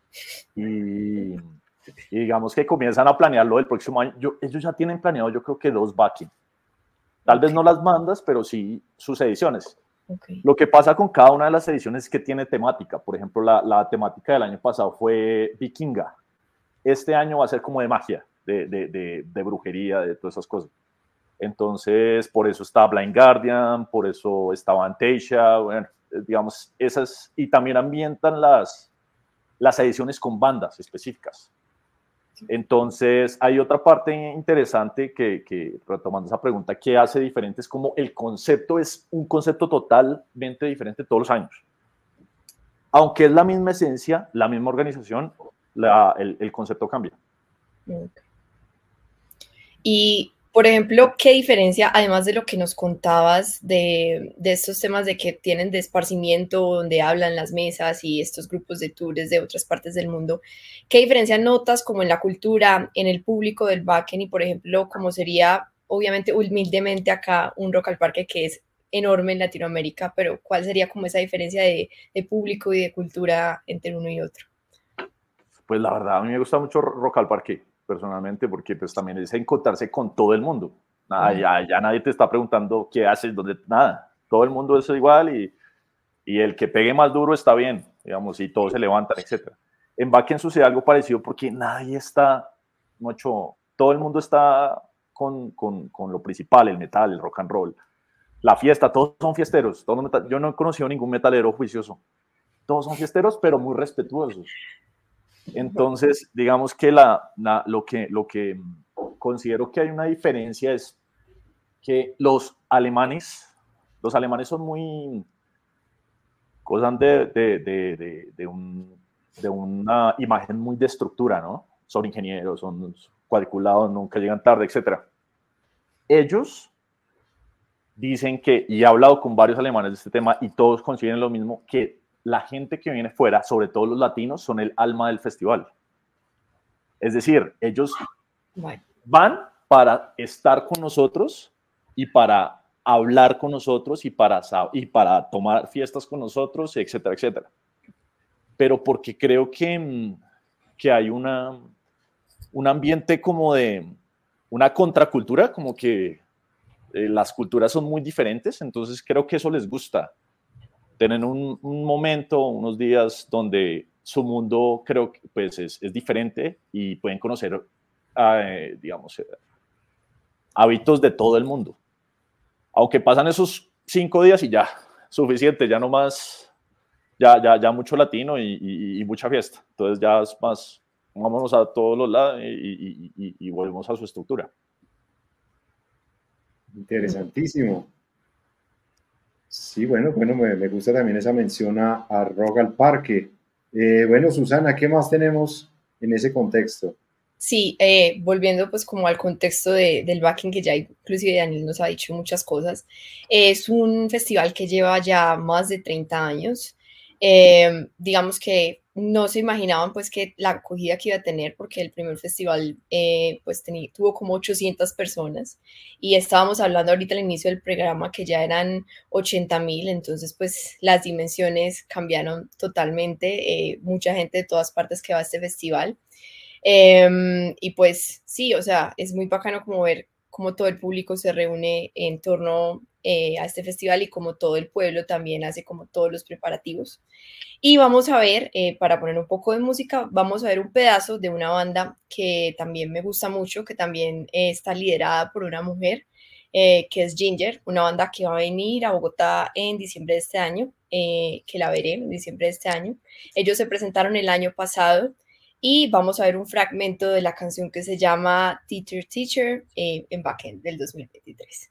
Y, y digamos que comienzan a planearlo del próximo año. Yo, ellos ya tienen planeado, yo creo que dos Wacken. Tal okay. vez no las bandas, pero sí sus ediciones. Okay. Lo que pasa con cada una de las ediciones es que tiene temática. Por ejemplo, la, la temática del año pasado fue vikinga. Este año va a ser como de magia, de, de, de, de brujería, de todas esas cosas. Entonces, por eso está Blind Guardian, por eso está Fantasia, bueno, digamos, esas, y también ambientan las, las ediciones con bandas específicas. Entonces, hay otra parte interesante que, que, retomando esa pregunta, ¿qué hace diferente? Es como el concepto es un concepto totalmente diferente todos los años. Aunque es la misma esencia, la misma organización, la, el, el concepto cambia. Okay. Y, por ejemplo, ¿qué diferencia, además de lo que nos contabas de, de estos temas de que tienen de esparcimiento, donde hablan las mesas y estos grupos de tours de otras partes del mundo, qué diferencia notas como en la cultura, en el público del Wacken y, por ejemplo, como sería, obviamente, humildemente acá un Rock al Parque que es enorme en Latinoamérica, pero cuál sería como esa diferencia de, de público y de cultura entre uno y otro? Pues la verdad, a mí me gusta mucho Rock al Parque, personalmente, porque pues también es encontrarse con todo el mundo. Nada, uh-huh. ya, ya nadie te está preguntando qué haces, dónde, nada. Todo el mundo es igual y, y el que pegue más duro está bien, digamos, y todos se levantan, etcétera. En Wacken sucede algo parecido porque nadie está, mucho, todo el mundo está con, con, con lo principal, el metal, el rock and roll, la fiesta, todos son fiesteros. Todos metal, yo no he conocido ningún metalero juicioso. Todos son fiesteros, pero muy respetuosos. Entonces, digamos que, la, la, lo que lo que considero que hay una diferencia es que los alemanes, los alemanes son muy, gozan de, de, de, de, de, un, de una imagen muy de estructura, ¿no? Son ingenieros, son cuadriculados, nunca llegan tarde, etcétera. Ellos dicen que, y he hablado con varios alemanes de este tema, y todos coinciden lo mismo, que la gente que viene fuera, sobre todo los latinos, son el alma del festival. Es decir, ellos van para estar con nosotros y para hablar con nosotros y para, y para tomar fiestas con nosotros, etcétera, etcétera. Pero porque creo que, que hay una, un ambiente como de una contracultura, como que eh, las culturas son muy diferentes, entonces creo que eso les gusta. Tienen un, un momento, unos días donde su mundo creo que pues, es, es diferente y pueden conocer, eh, digamos, eh, hábitos de todo el mundo. Aunque pasan esos cinco días y ya, suficiente, ya no más, ya, ya, ya mucho latino y, y, y mucha fiesta. Entonces ya es más, vámonos a todos los lados y, y, y, y volvemos a su estructura. Interesantísimo. Sí, bueno, bueno, me, me gusta también esa mención a, a Rock al Parque. Eh, bueno, Susana, ¿qué más tenemos en ese contexto? Sí, eh, volviendo pues como al contexto de, del Wacken, que ya inclusive Daniel nos ha dicho muchas cosas, es un festival que lleva ya más de treinta años. Eh, digamos que no se imaginaban pues que la acogida que iba a tener, porque el primer festival eh, pues tenía, tuvo como ochocientas personas y estábamos hablando ahorita al inicio del programa que ya eran ochenta mil, entonces pues las dimensiones cambiaron totalmente, eh, mucha gente de todas partes que va a este festival. Eh, y pues sí, o sea, es muy bacano como ver cómo todo el público se reúne en torno eh, a este festival y como todo el pueblo también hace como todos los preparativos. Y vamos a ver, eh, para poner un poco de música, vamos a ver un pedazo de una banda que también me gusta mucho, que también eh, está liderada por una mujer, eh, que es Ginger, una banda que va a venir a Bogotá en diciembre de este año, eh, que la veré en diciembre de este año. Ellos se presentaron el año pasado y vamos a ver un fragmento de la canción que se llama Teacher Teacher eh, en Backend del dos mil veintitrés.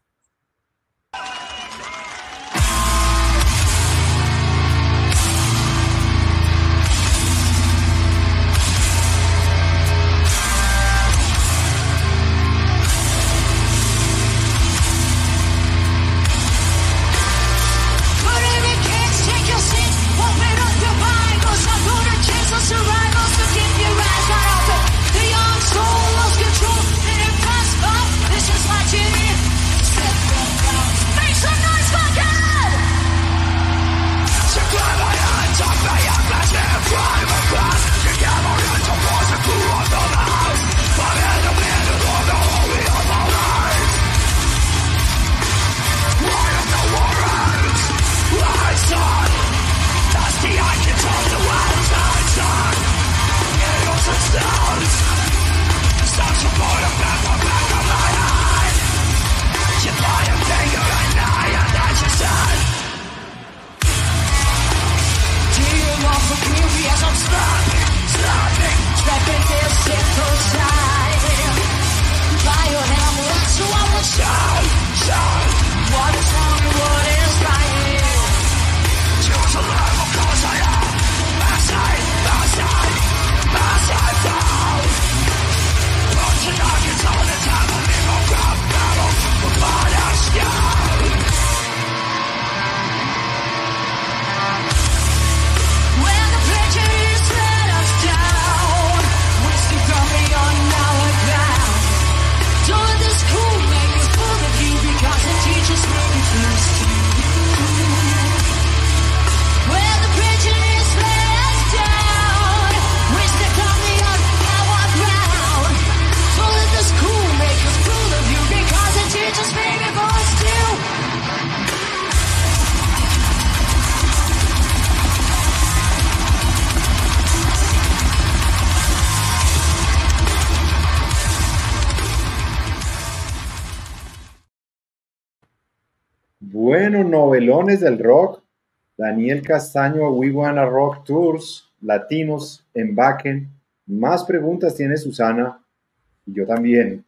Bueno, novelones del rock. Daniel Castaño, We Wanna Rock Tours, Latinos en Backend. Más preguntas tiene Susana y yo también.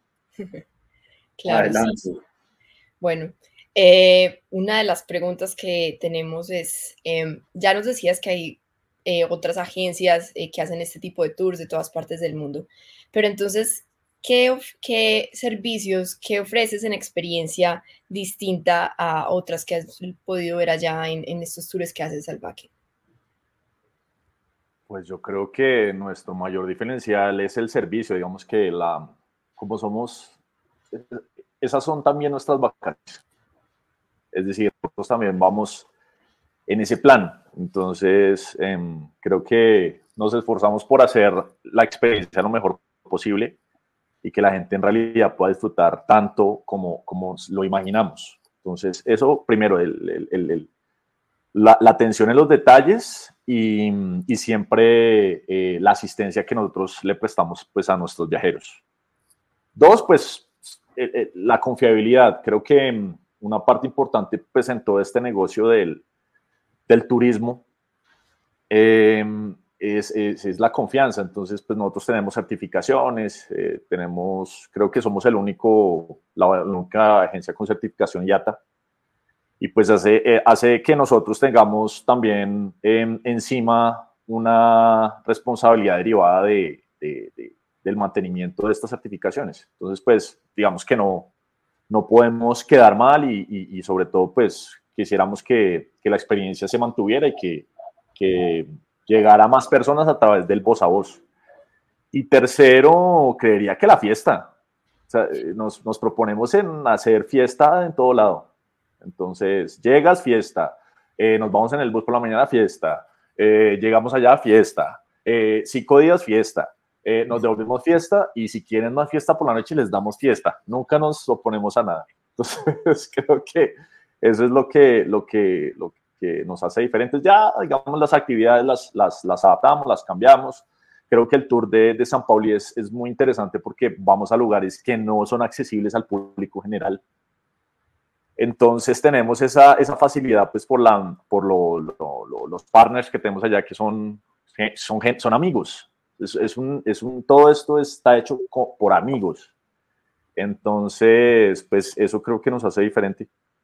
Claro, Adelante. sí. Bueno, eh, una de las preguntas que tenemos es, eh, ya nos decías que hay eh, otras agencias eh, que hacen este tipo de tours de todas partes del mundo, pero entonces, ¿qué, qué servicios, qué ofreces en experiencia distinta a otras que has podido ver allá en, en estos tours que haces al Backend? Pues yo creo que nuestro mayor diferencial es el servicio, digamos que la, como somos, esas son también nuestras vacaciones. Es decir, nosotros también vamos en ese plan. Entonces, eh, creo que nos esforzamos por hacer la experiencia lo mejor posible y que la gente en realidad pueda disfrutar tanto como, como lo imaginamos. Entonces, eso primero, el, el, el, la, la atención en los detalles y, y siempre eh, la asistencia que nosotros le prestamos pues, a nuestros viajeros. Dos, pues eh, eh, la confiabilidad. Creo que una parte importante pues, en todo este negocio del, del turismo eh, es, es, es la confianza. Entonces, pues nosotros tenemos certificaciones, eh, tenemos, creo que somos el único, la, la única agencia con certificación I A T A, y pues hace, eh, hace que nosotros tengamos también eh, encima una responsabilidad derivada de, de, de, del mantenimiento de estas certificaciones. Entonces, pues, digamos que no, no podemos quedar mal y, y, y sobre todo, pues, quisiéramos que, que la experiencia se mantuviera y que que llegar a más personas a través del voz a voz. Y tercero, creería que la fiesta. O sea, nos, nos proponemos en hacer fiesta en todo lado. Entonces, llegas, fiesta. Eh, nos vamos en el bus por la mañana, fiesta. Eh, llegamos allá, fiesta. Eh, cinco días, fiesta. Eh, nos devolvemos, fiesta. Y si quieren más fiesta por la noche, les damos fiesta. Nunca nos oponemos a nada. Entonces, creo que eso es lo que, lo que, lo que nos hace diferentes. Ya, digamos, las actividades las, las, las adaptamos, las cambiamos. Creo que el tour de, de San Pauli es, es muy interesante porque vamos a lugares que no son accesibles al público general. Entonces tenemos esa, esa facilidad pues, por, la, por lo, lo, lo, los partners que tenemos allá, que son, son, son amigos. Es, es un, es un, todo esto está hecho por amigos. Entonces, pues eso creo que nos hace diferente.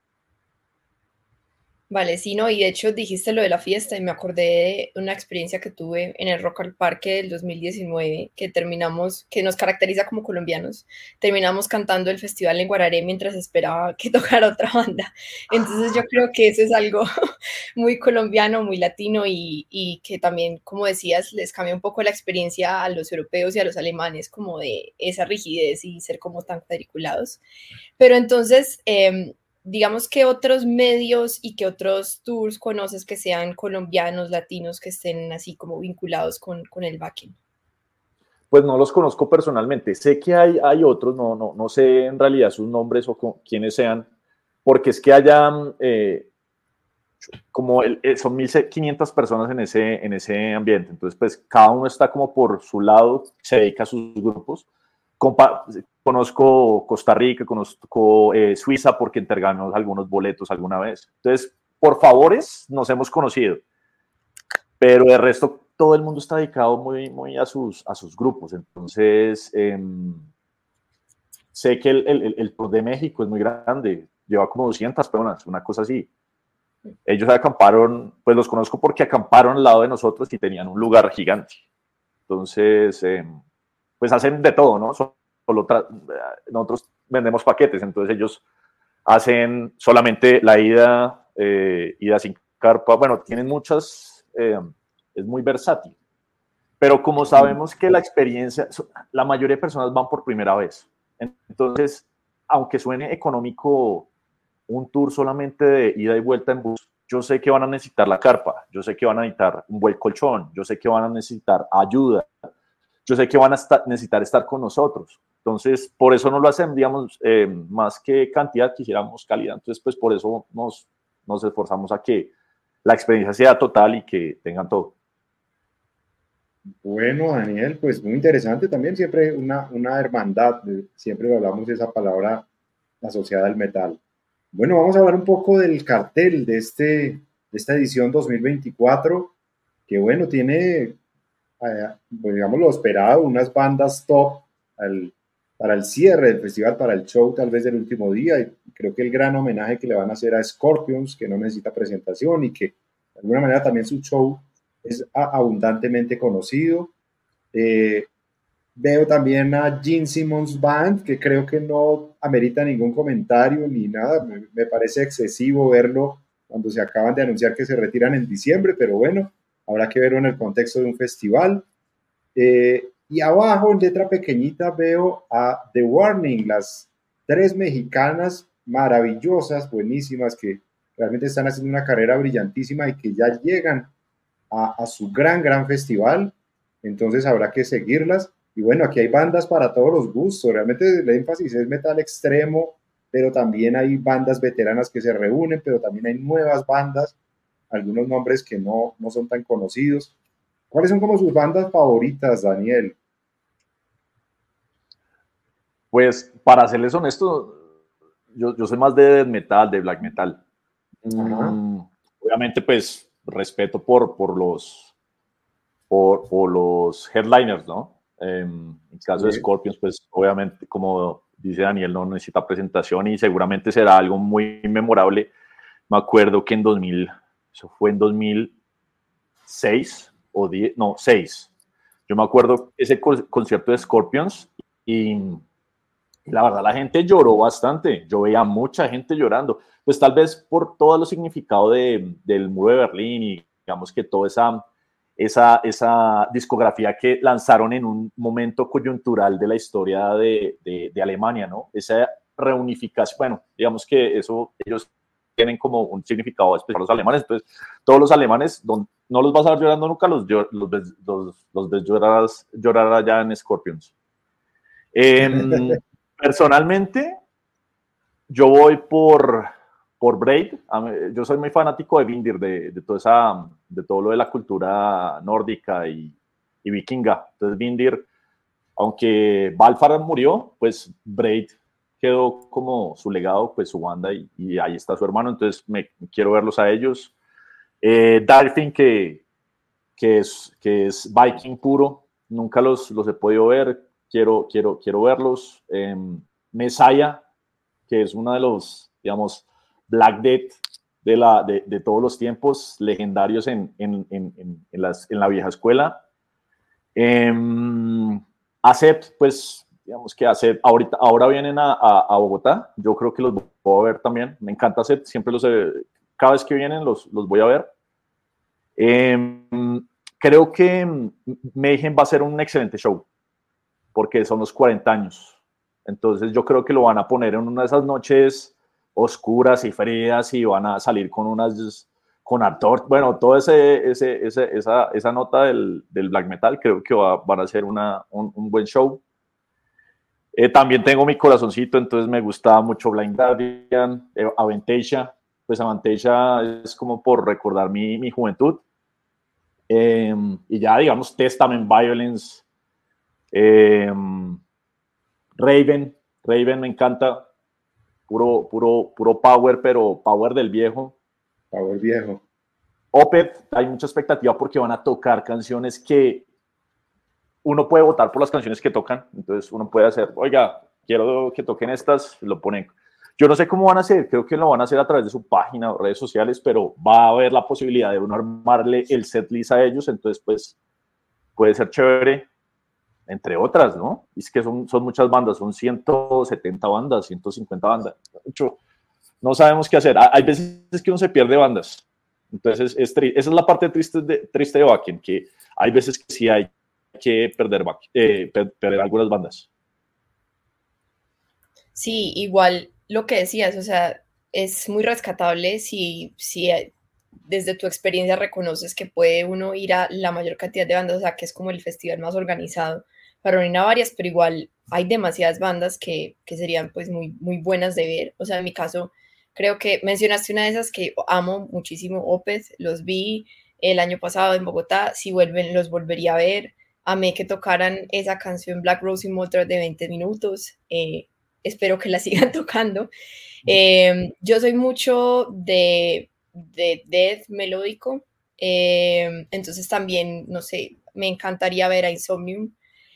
Vale, sí, no, y de hecho dijiste lo de la fiesta y me acordé de una experiencia que tuve en el Rock al Parque del dos mil diecinueve, que terminamos, que nos caracteriza como colombianos, terminamos cantando el festival en Guararé mientras esperaba que tocara otra banda. Entonces yo creo que eso es algo muy colombiano, muy latino y, y que también, como decías, les cambia un poco la experiencia a los europeos y a los alemanes, como de esa rigidez y ser como tan cuadriculados. Pero entonces... Eh, digamos, ¿qué otros medios y qué otros tours conoces que sean colombianos, latinos, que estén así como vinculados con, con el backing? Pues no los conozco personalmente. Sé que hay, hay otros, no, no, no sé en realidad sus nombres o con, quiénes sean, porque es que haya eh, como el, son mil quinientas personas en ese, en ese ambiente. Entonces, pues cada uno está como por su lado, se dedica a sus grupos. Compa conozco Costa Rica, conozco eh, Suiza porque entregamos algunos boletos alguna vez. Entonces, por favores, nos hemos conocido. Pero de resto, todo el mundo está dedicado muy, muy a, sus, a sus grupos. Entonces, eh, sé que el, el, el Tour de México es muy grande. Lleva como doscientas personas, una cosa así. Ellos acamparon, pues los conozco porque acamparon al lado de nosotros y tenían un lugar gigante. Entonces, eh, pues hacen de todo, ¿no? Solo nosotros vendemos paquetes, entonces ellos hacen solamente la ida, eh, ida sin carpa. Bueno, tienen muchas, eh, es muy versátil. Pero como sabemos que la experiencia, la mayoría de personas van por primera vez. Entonces, aunque suene económico un tour solamente de ida y vuelta en bus, yo sé que van a necesitar la carpa, yo sé que van a necesitar un buen colchón, yo sé que van a necesitar ayuda, yo sé que van a estar, necesitar estar con nosotros. Entonces, por eso no lo hacen, digamos, eh, más que cantidad, quisiéramos calidad. Entonces, pues por eso nos, nos esforzamos a que la experiencia sea total y que tengan todo. Bueno, Daniel, pues muy interesante también, siempre una, una hermandad, siempre hablamos de esa palabra asociada al metal. Bueno, vamos a hablar un poco del cartel de, este, de esta edición dos mil veinticuatro, que bueno, tiene, eh, digamos, lo esperado, unas bandas top al, para el cierre del festival, para el show tal vez del último día, y creo que el gran homenaje que le van a hacer a Scorpions, que no necesita presentación y que de alguna manera también su show es abundantemente conocido. Eh, veo también a Gene Simmons Band, que creo que no amerita ningún comentario ni nada. Me, me parece excesivo verlo cuando se acaban de anunciar que se retiran en diciembre, pero bueno, habrá que verlo en el contexto de un festival. Eh, y abajo, en letra pequeñita, veo a The Warning, las tres mexicanas maravillosas, buenísimas, que realmente están haciendo una carrera brillantísima y que ya llegan a, a su gran, gran festival. Entonces habrá que seguirlas. Y bueno, aquí hay bandas para todos los gustos. Realmente el énfasis es metal extremo, pero también hay bandas veteranas que se reúnen, pero también hay nuevas bandas, algunos nombres que no, no son tan conocidos. ¿Cuáles son como sus bandas favoritas, Daniel? Pues para serles honesto, yo, yo soy más de death metal, de black metal. Mm, obviamente, pues respeto por, por los por, por los headliners, ¿no? Eh, en el caso sí. de Scorpions, pues obviamente, como dice Daniel, no necesita presentación y seguramente será algo muy memorable. Me acuerdo que en dos mil, eso fue en dos mil seis o diez, no, seis. Yo me acuerdo ese concierto de Scorpions y, y la verdad la gente lloró bastante. Yo veía mucha gente llorando. Pues tal vez por todo lo significado de, del muro de Berlín y digamos que toda esa, esa, esa discografía que lanzaron en un momento coyuntural de la historia de, de, de Alemania, ¿no? Esa reunificación, bueno, digamos que eso ellos tienen como un significado especial los alemanes, entonces todos los alemanes don, no los vas a ver llorando nunca, los, los, ves, los, los ves llorar, llorar allá en Scorpions. Eh, personalmente, yo voy por, por Braid. Yo soy muy fanático de Vindir, de, de, toda esa, de todo lo de la cultura nórdica y, y vikinga. Entonces Vindir, aunque Valfar murió, pues Braid quedó como su legado, pues su banda, y, y ahí está su hermano, entonces me quiero verlos a ellos. Eh, Darfin, que, que, es, que es Viking puro, nunca los, los he podido ver, quiero, quiero, quiero verlos. Eh, Messiah, que es uno de los, digamos, Black Death de, la, de, de todos los tiempos, legendarios en, en, en, en, en, las, en la vieja escuela. Eh, Acept, pues, digamos que Acept, ahorita, ahora vienen a, a, a Bogotá, yo creo que los voy a ver también, me encanta Acept, siempre los he, cada vez que vienen los, los voy a ver. Eh, creo que Mayhem va a ser un excelente show, porque son los cuarenta años, entonces yo creo que lo van a poner en una de esas noches oscuras y frías y van a salir con unas, con Arthur, bueno, toda ese, ese, ese, esa, esa nota del, del black metal, creo que va, van a ser una, un, un buen show. Eh, también tengo mi corazoncito, entonces me gustaba mucho Blind Guardian, eh, Avantasia, pues Avantasia es como por recordar mi, mi juventud. Eh, y ya, digamos, Testament, Violence, eh, Raven, Raven me encanta, puro, puro, puro power, pero power del viejo. Power viejo. Opeth, hay mucha expectativa porque van a tocar canciones que uno puede votar por las canciones que tocan, entonces uno puede hacer, oiga, quiero que toquen estas, lo ponen. Yo no sé cómo van a hacer, creo que lo van a hacer a través de su página o redes sociales, pero va a haber la posibilidad de uno armarle el setlist a ellos, entonces pues puede ser chévere, entre otras, ¿no? Es que son, son muchas bandas, son ciento setenta bandas, ciento cincuenta bandas, mucho. No sabemos qué hacer, hay veces que uno se pierde bandas, entonces es, es esa es la parte triste de, triste de Wacken, que hay veces que sí hay que perder, eh, perder algunas bandas. Sí, igual lo que decías, o sea, es muy rescatable si, si desde tu experiencia reconoces que puede uno ir a la mayor cantidad de bandas, o sea, que es como el festival más organizado para unir a varias, pero igual hay demasiadas bandas que, que serían pues muy, muy buenas de ver. O sea, en mi caso, creo que mencionaste una de esas que amo muchísimo, Opeth, los vi el año pasado en Bogotá, si vuelven, los volvería a ver. Amé que tocaran esa canción Black Rose Immortal de veinte minutos. Eh, espero que la sigan tocando. Eh, yo soy mucho de, de death melódico, eh, entonces también, no sé, me encantaría ver a Insomnium.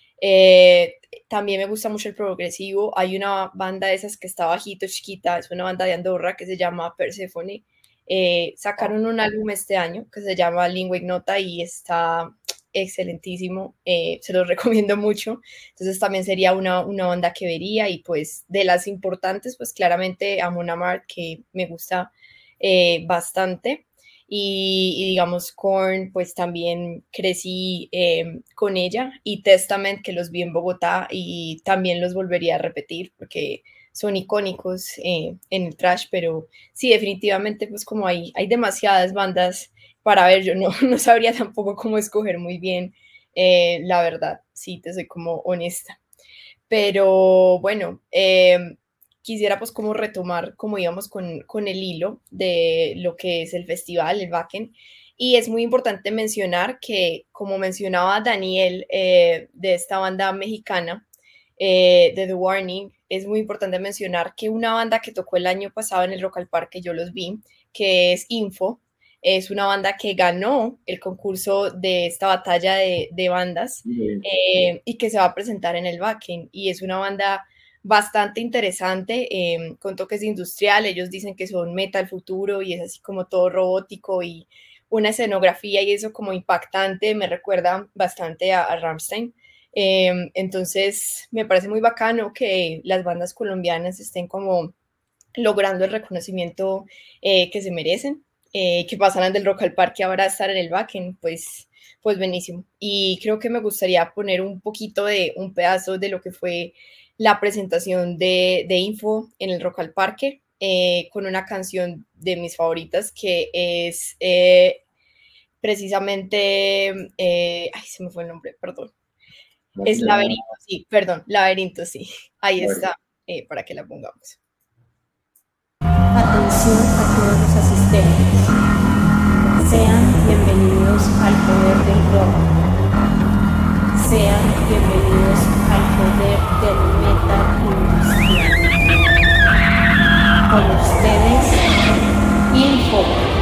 Eh, también me gusta mucho el progresivo. Hay una banda de esas que está bajito, chiquita, es una banda de Andorra que se llama Persephone. Eh, sacaron un álbum este año que se llama Lingua Ignota y está excelentísimo, eh, se los recomiendo mucho. Entonces también sería una, una banda que vería, y pues de las importantes, pues claramente Amon Amarth, que me gusta eh, bastante. Y, y digamos Korn, pues también crecí eh, con ella, y Testament, que los vi en Bogotá y también los volvería a repetir porque son icónicos eh, en el thrash, pero sí, definitivamente pues como hay, hay demasiadas bandas para ver, yo no, no sabría tampoco cómo escoger muy bien, eh, la verdad, sí, te soy como honesta. Pero bueno, eh, quisiera pues como retomar, como íbamos con, con el hilo de lo que es el festival, el Wacken, y es muy importante mencionar que, como mencionaba Daniel, eh, de esta banda mexicana, eh, de The Warning, es muy importante mencionar que una banda que tocó el año pasado en el Rock al Parque, yo los vi, que es Info, es una banda que ganó el concurso de esta batalla de, de bandas, eh, y que se va a presentar en el Wacken, y es una banda bastante interesante, eh, con toques industrial. Ellos dicen que son metal futuro y es así como todo robótico y una escenografía y eso como impactante, me recuerda bastante a, a Rammstein. Eh, entonces me parece muy bacano que las bandas colombianas estén como logrando el reconocimiento eh, que se merecen. eh, que pasaran del Rock al Parque ahora a estar en el Wacken, pues, pues buenísimo. Y creo que me gustaría poner un poquito de un pedazo de lo que fue la presentación de, de Info en el Rock al Parque, eh, con una canción de mis favoritas que es eh, precisamente, eh, ay, se me fue el nombre, perdón. Es Laberinto, sí, perdón, Laberinto, sí. Ahí bueno. está, eh, para que la pongamos. Atención a todos los asistentes. Sean bienvenidos al poder del rock. Sean bienvenidos al poder del metal industrial. Con ustedes, Info.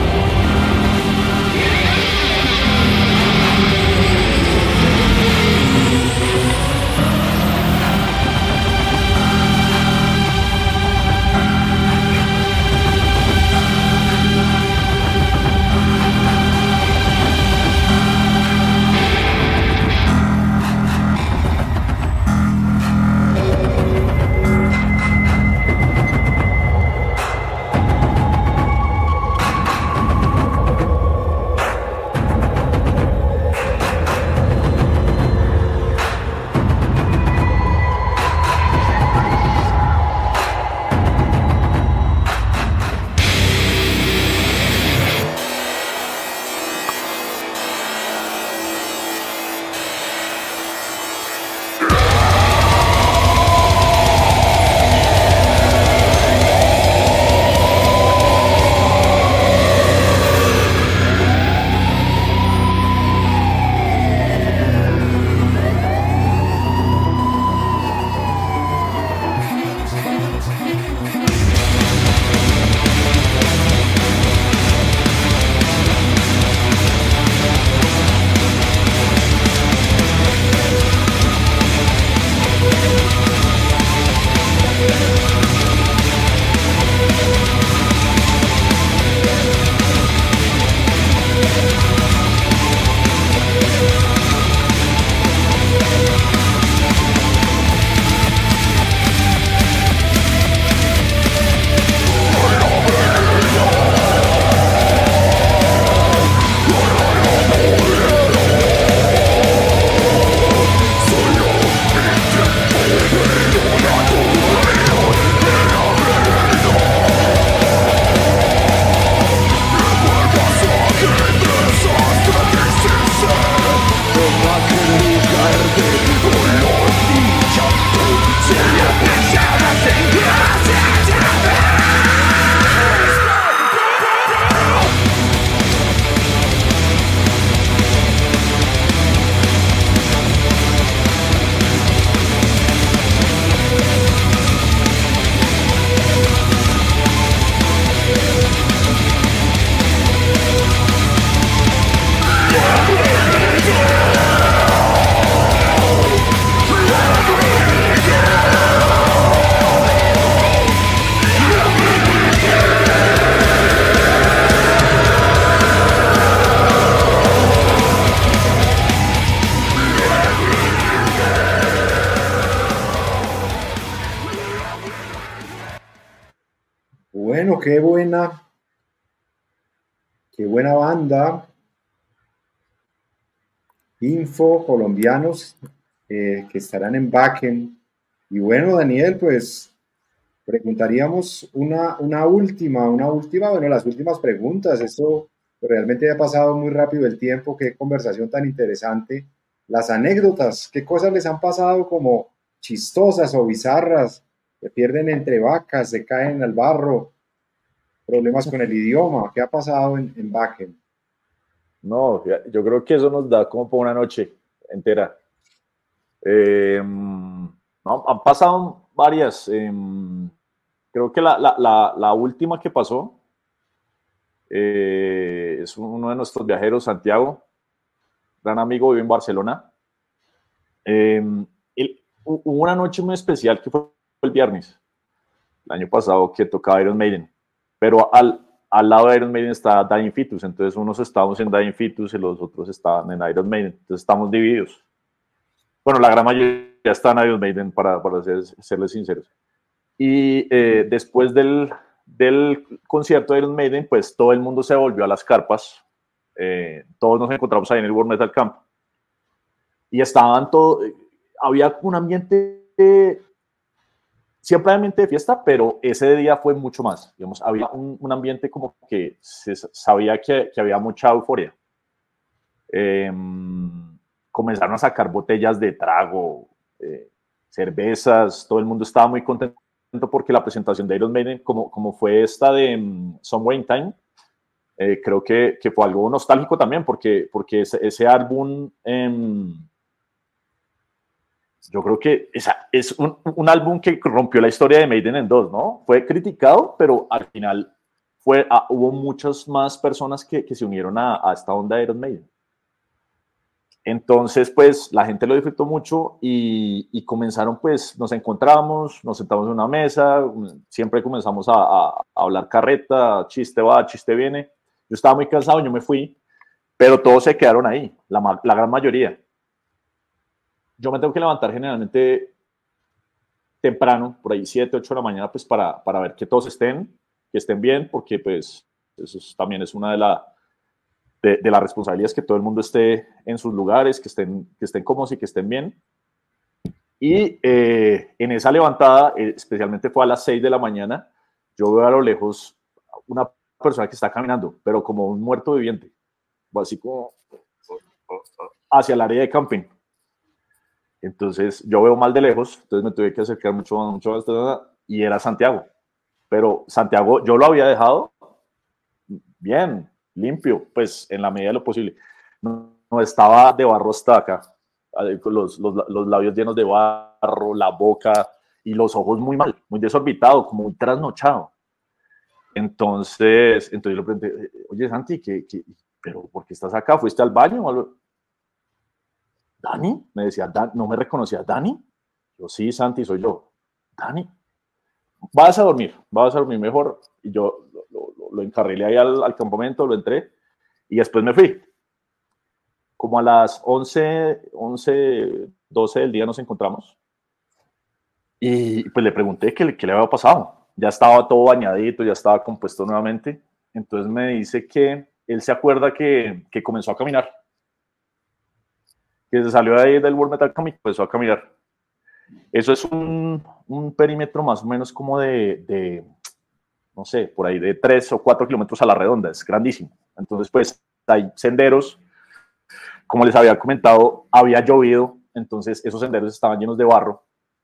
Bueno, qué buena, qué buena banda. Info, colombianos eh, que estarán en Wacken. Y bueno, Daniel, pues preguntaríamos una, una última, una última, bueno, las últimas preguntas. Esto realmente ha pasado muy rápido el tiempo, qué conversación tan interesante. Las anécdotas, qué cosas les han pasado como chistosas o bizarras, se pierden entre vacas, se caen al barro, problemas con el idioma, ¿qué ha pasado en, en Wacken? No, yo creo que eso nos da como por una noche entera. Eh, no, han pasado varias. Eh, creo que la, la, la, la última que pasó eh, es uno de nuestros viajeros, Santiago, gran amigo, vive en Barcelona. Eh, él, hubo una noche muy especial que fue el viernes, el año pasado, que tocaba Iron Maiden, pero al, al lado de Iron Maiden está Dying Fetus, entonces unos estábamos en Dying Fetus y los otros estaban en Iron Maiden, entonces estamos divididos. Bueno, la gran mayoría está en Iron Maiden, para, para ser, serles sinceros. Y eh, después del, del concierto de Iron Maiden, pues todo el mundo se volvió a las carpas. Eh, todos nos encontramos ahí en el World Metal Camp. Y estaban todos, había un ambiente, eh, siempre hay ambiente de fiesta, pero ese día fue mucho más. Digamos, había un, un ambiente como que se sabía que, que había mucha euforia. Eh, comenzaron a sacar botellas de trago, eh, cervezas, todo el mundo estaba muy contento porque la presentación de Iron Maiden, como, como fue esta de um, Somewhere in Time, eh, creo que, que fue algo nostálgico también, porque, porque ese, ese álbum, eh, yo creo que esa, es un, un álbum que rompió la historia de Maiden en dos, ¿no? Fue criticado, pero al final fue, ah, hubo muchas más personas que, que se unieron a, a esta onda de Iron Maiden. Entonces, pues, la gente lo disfrutó mucho y, y comenzaron, pues, nos encontramos, nos sentamos en una mesa, siempre comenzamos a, a, a hablar carreta, chiste va, chiste viene. Yo estaba muy cansado, yo me fui, pero todos se quedaron ahí, la, la gran mayoría. Yo me tengo que levantar generalmente temprano, por ahí siete, ocho de la mañana, pues, para, para ver que todos estén, que estén bien, porque, pues, eso es, también es una de las... De, de las responsabilidades, que todo el mundo esté en sus lugares, que estén, que estén cómodos y que estén bien. Y eh, en esa levantada, eh, especialmente fue a las seis de la mañana, yo veo a lo lejos una persona que está caminando, pero como un muerto viviente, así como hacia el área de camping. Entonces yo veo mal de lejos, entonces me tuve que acercar mucho, mucho más, y era Santiago. Pero Santiago, yo lo había dejado bien, limpio, pues en la medida de lo posible. No, no estaba de barro hasta acá, los, los, los labios llenos de barro, la boca y los ojos muy mal, muy desorbitado, como muy trasnochado. Entonces, entonces yo le pregunté, oye Santi, ¿qué, qué, ¿pero por qué estás acá? ¿Fuiste al baño o algo? ¿Dani? Me decía, Dan, ¿no me reconocía? ¿Dani? Yo, sí, Santi, soy yo. ¿Dani? Vas a dormir, vas a dormir mejor. Y yo lo, lo, lo encarrilé ahí al, al campamento, lo entré y después me fui. Como a las once, once, doce del día nos encontramos y pues le pregunté qué, qué le había pasado. Ya estaba todo bañadito, ya estaba compuesto nuevamente. Entonces me dice que él se acuerda que, que comenzó a caminar, que se salió de ahí del World Metal Camp y empezó a caminar. Eso es un, un perímetro más o menos como de, de, no sé, por ahí de tres o cuatro kilómetros a la redonda, es grandísimo. Entonces, pues, hay senderos, como les había comentado, había llovido, entonces esos senderos estaban llenos de barro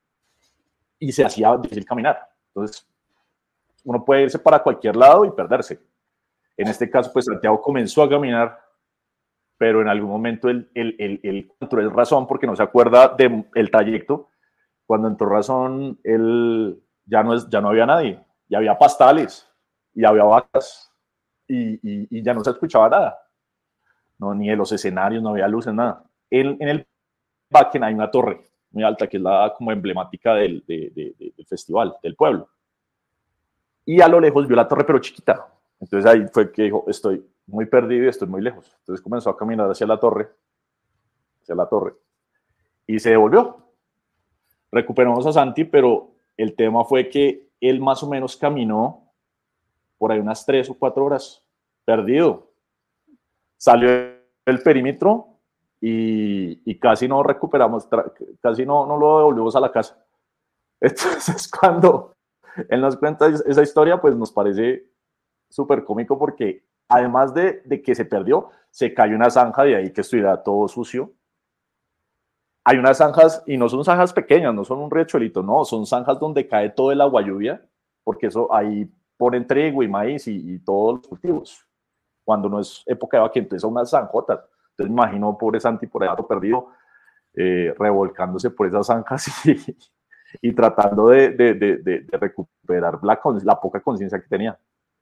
y se hacía difícil caminar. Entonces, uno puede irse para cualquier lado y perderse. En este caso, pues, Santiago comenzó a caminar, pero en algún momento él, él, él, él entró en razón porque no se acuerda del trayecto. Cuando entró razón, él ya no, es, ya no había nadie, ya había pastales y había vacas y, y, y ya no se escuchaba nada, no, ni en los escenarios, no había luces, nada. En, en el backend hay una torre muy alta que es la como emblemática del, de, de, de, del festival, del pueblo. Y a lo lejos vio la torre, pero chiquita. Entonces ahí fue que dijo, estoy muy perdido y estoy muy lejos. Entonces comenzó a caminar hacia la torre, hacia la torre, y se devolvió. Recuperamos a Santi, pero el tema fue que él más o menos caminó por ahí unas tres o cuatro horas, perdido. Salió del perímetro y, y casi no recuperamos, casi no, no lo devolvimos a la casa. Entonces, cuando él nos cuenta esa historia, pues nos parece súper cómico porque además de, de que se perdió, se cayó una zanja de ahí que estuviera todo sucio. Hay unas zanjas, y no son zanjas pequeñas, no son un riachuelito, no, son zanjas donde cae todo el agua lluvia, porque eso ahí ponen trigo y maíz y, y todos los cultivos. Cuando no es época de vaca, entonces son unas zanjotas. Entonces me imagino, pobre Santi, por ahí perdido, eh, revolcándose por esas zanjas y, y tratando de, de, de, de, de recuperar la, la poca conciencia que tenía.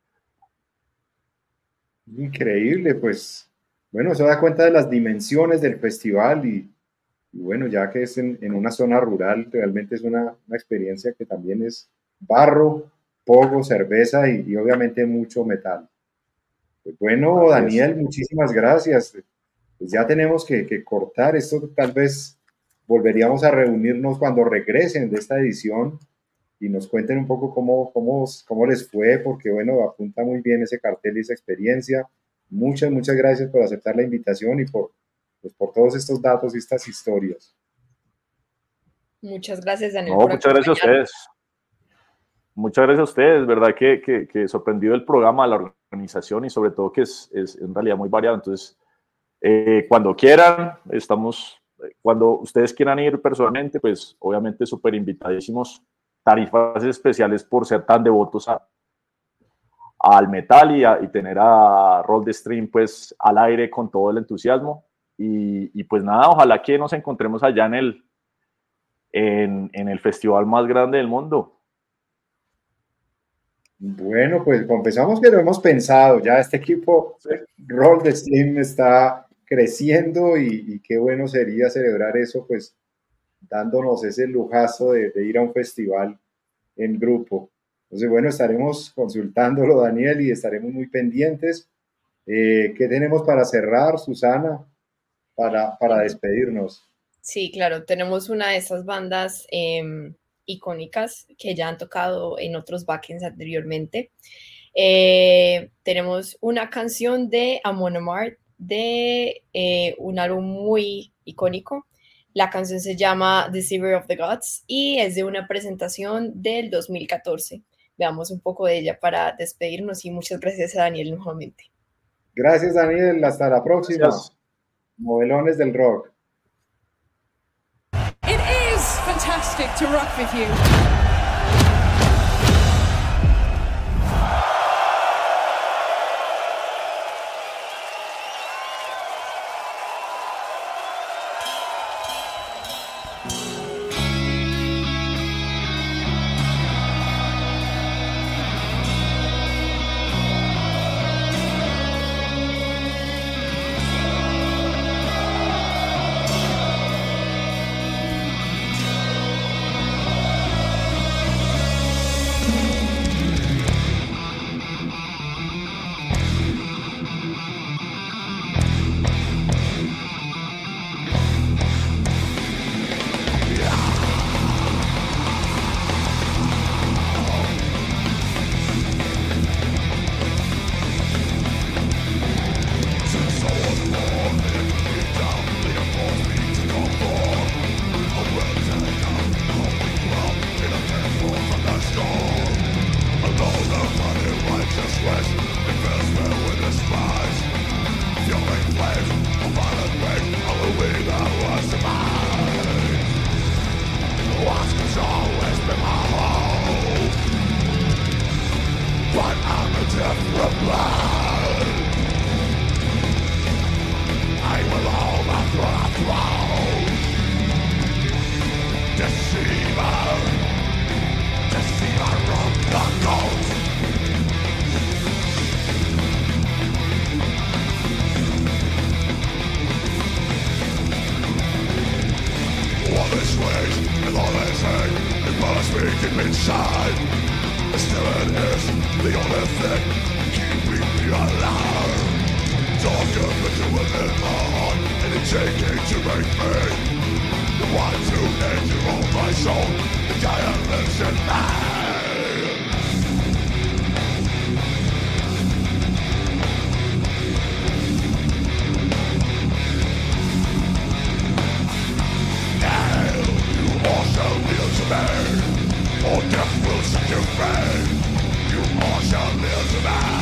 Increíble, pues, bueno, eso da cuenta de las dimensiones del festival y Y bueno, ya que es en, en una zona rural, realmente es una, una experiencia que también es barro, pogo, cerveza y, y obviamente mucho metal. Pues bueno, Daniel, muchísimas gracias. Pues ya tenemos que, que cortar esto, tal vez volveríamos a reunirnos cuando regresen de esta edición y nos cuenten un poco cómo, cómo, cómo les fue, porque bueno, apunta muy bien ese cartel y esa experiencia. Muchas, muchas gracias por aceptar la invitación y por, pues, por todos estos datos y estas historias. Muchas gracias, Daniel. No, por muchas gracias a ustedes. Muchas gracias a ustedes, ¿verdad? Que, que, que sorprendido el programa, la organización y sobre todo que es, es en realidad muy variado. Entonces, eh, cuando quieran, estamos, cuando ustedes quieran ir personalmente, pues obviamente súper invitadísimos. Tarifas especiales por ser tan devotos a, al metal y, a, y tener a Roll the Stream pues al aire con todo el entusiasmo. Y, y pues nada, ojalá que nos encontremos allá en el, en, en el festival más grande del mundo. Bueno, pues confesamos que lo hemos pensado, ya este equipo sí. Roll the Stream está creciendo y, y qué bueno sería celebrar eso, pues dándonos ese lujazo de, de ir a un festival en grupo. Entonces, bueno, estaremos consultándolo, Daniel, y estaremos muy pendientes. Eh, ¿Qué tenemos para cerrar, Susana, para, para despedirnos? Sí, claro, tenemos una de esas bandas eh, icónicas que ya han tocado en otros backends anteriormente. Eh, tenemos una canción de Amon Amarth de eh, un álbum muy icónico. La canción se llama Deceiver of the Gods y es de una presentación del dos mil catorce. Veamos un poco de ella para despedirnos y muchas gracias a Daniel nuevamente. Gracias, Daniel. Hasta la próxima. Gracias. Novelones del Rock. It is fantastic to rock with you. Or death will set you free. You all shall live to die.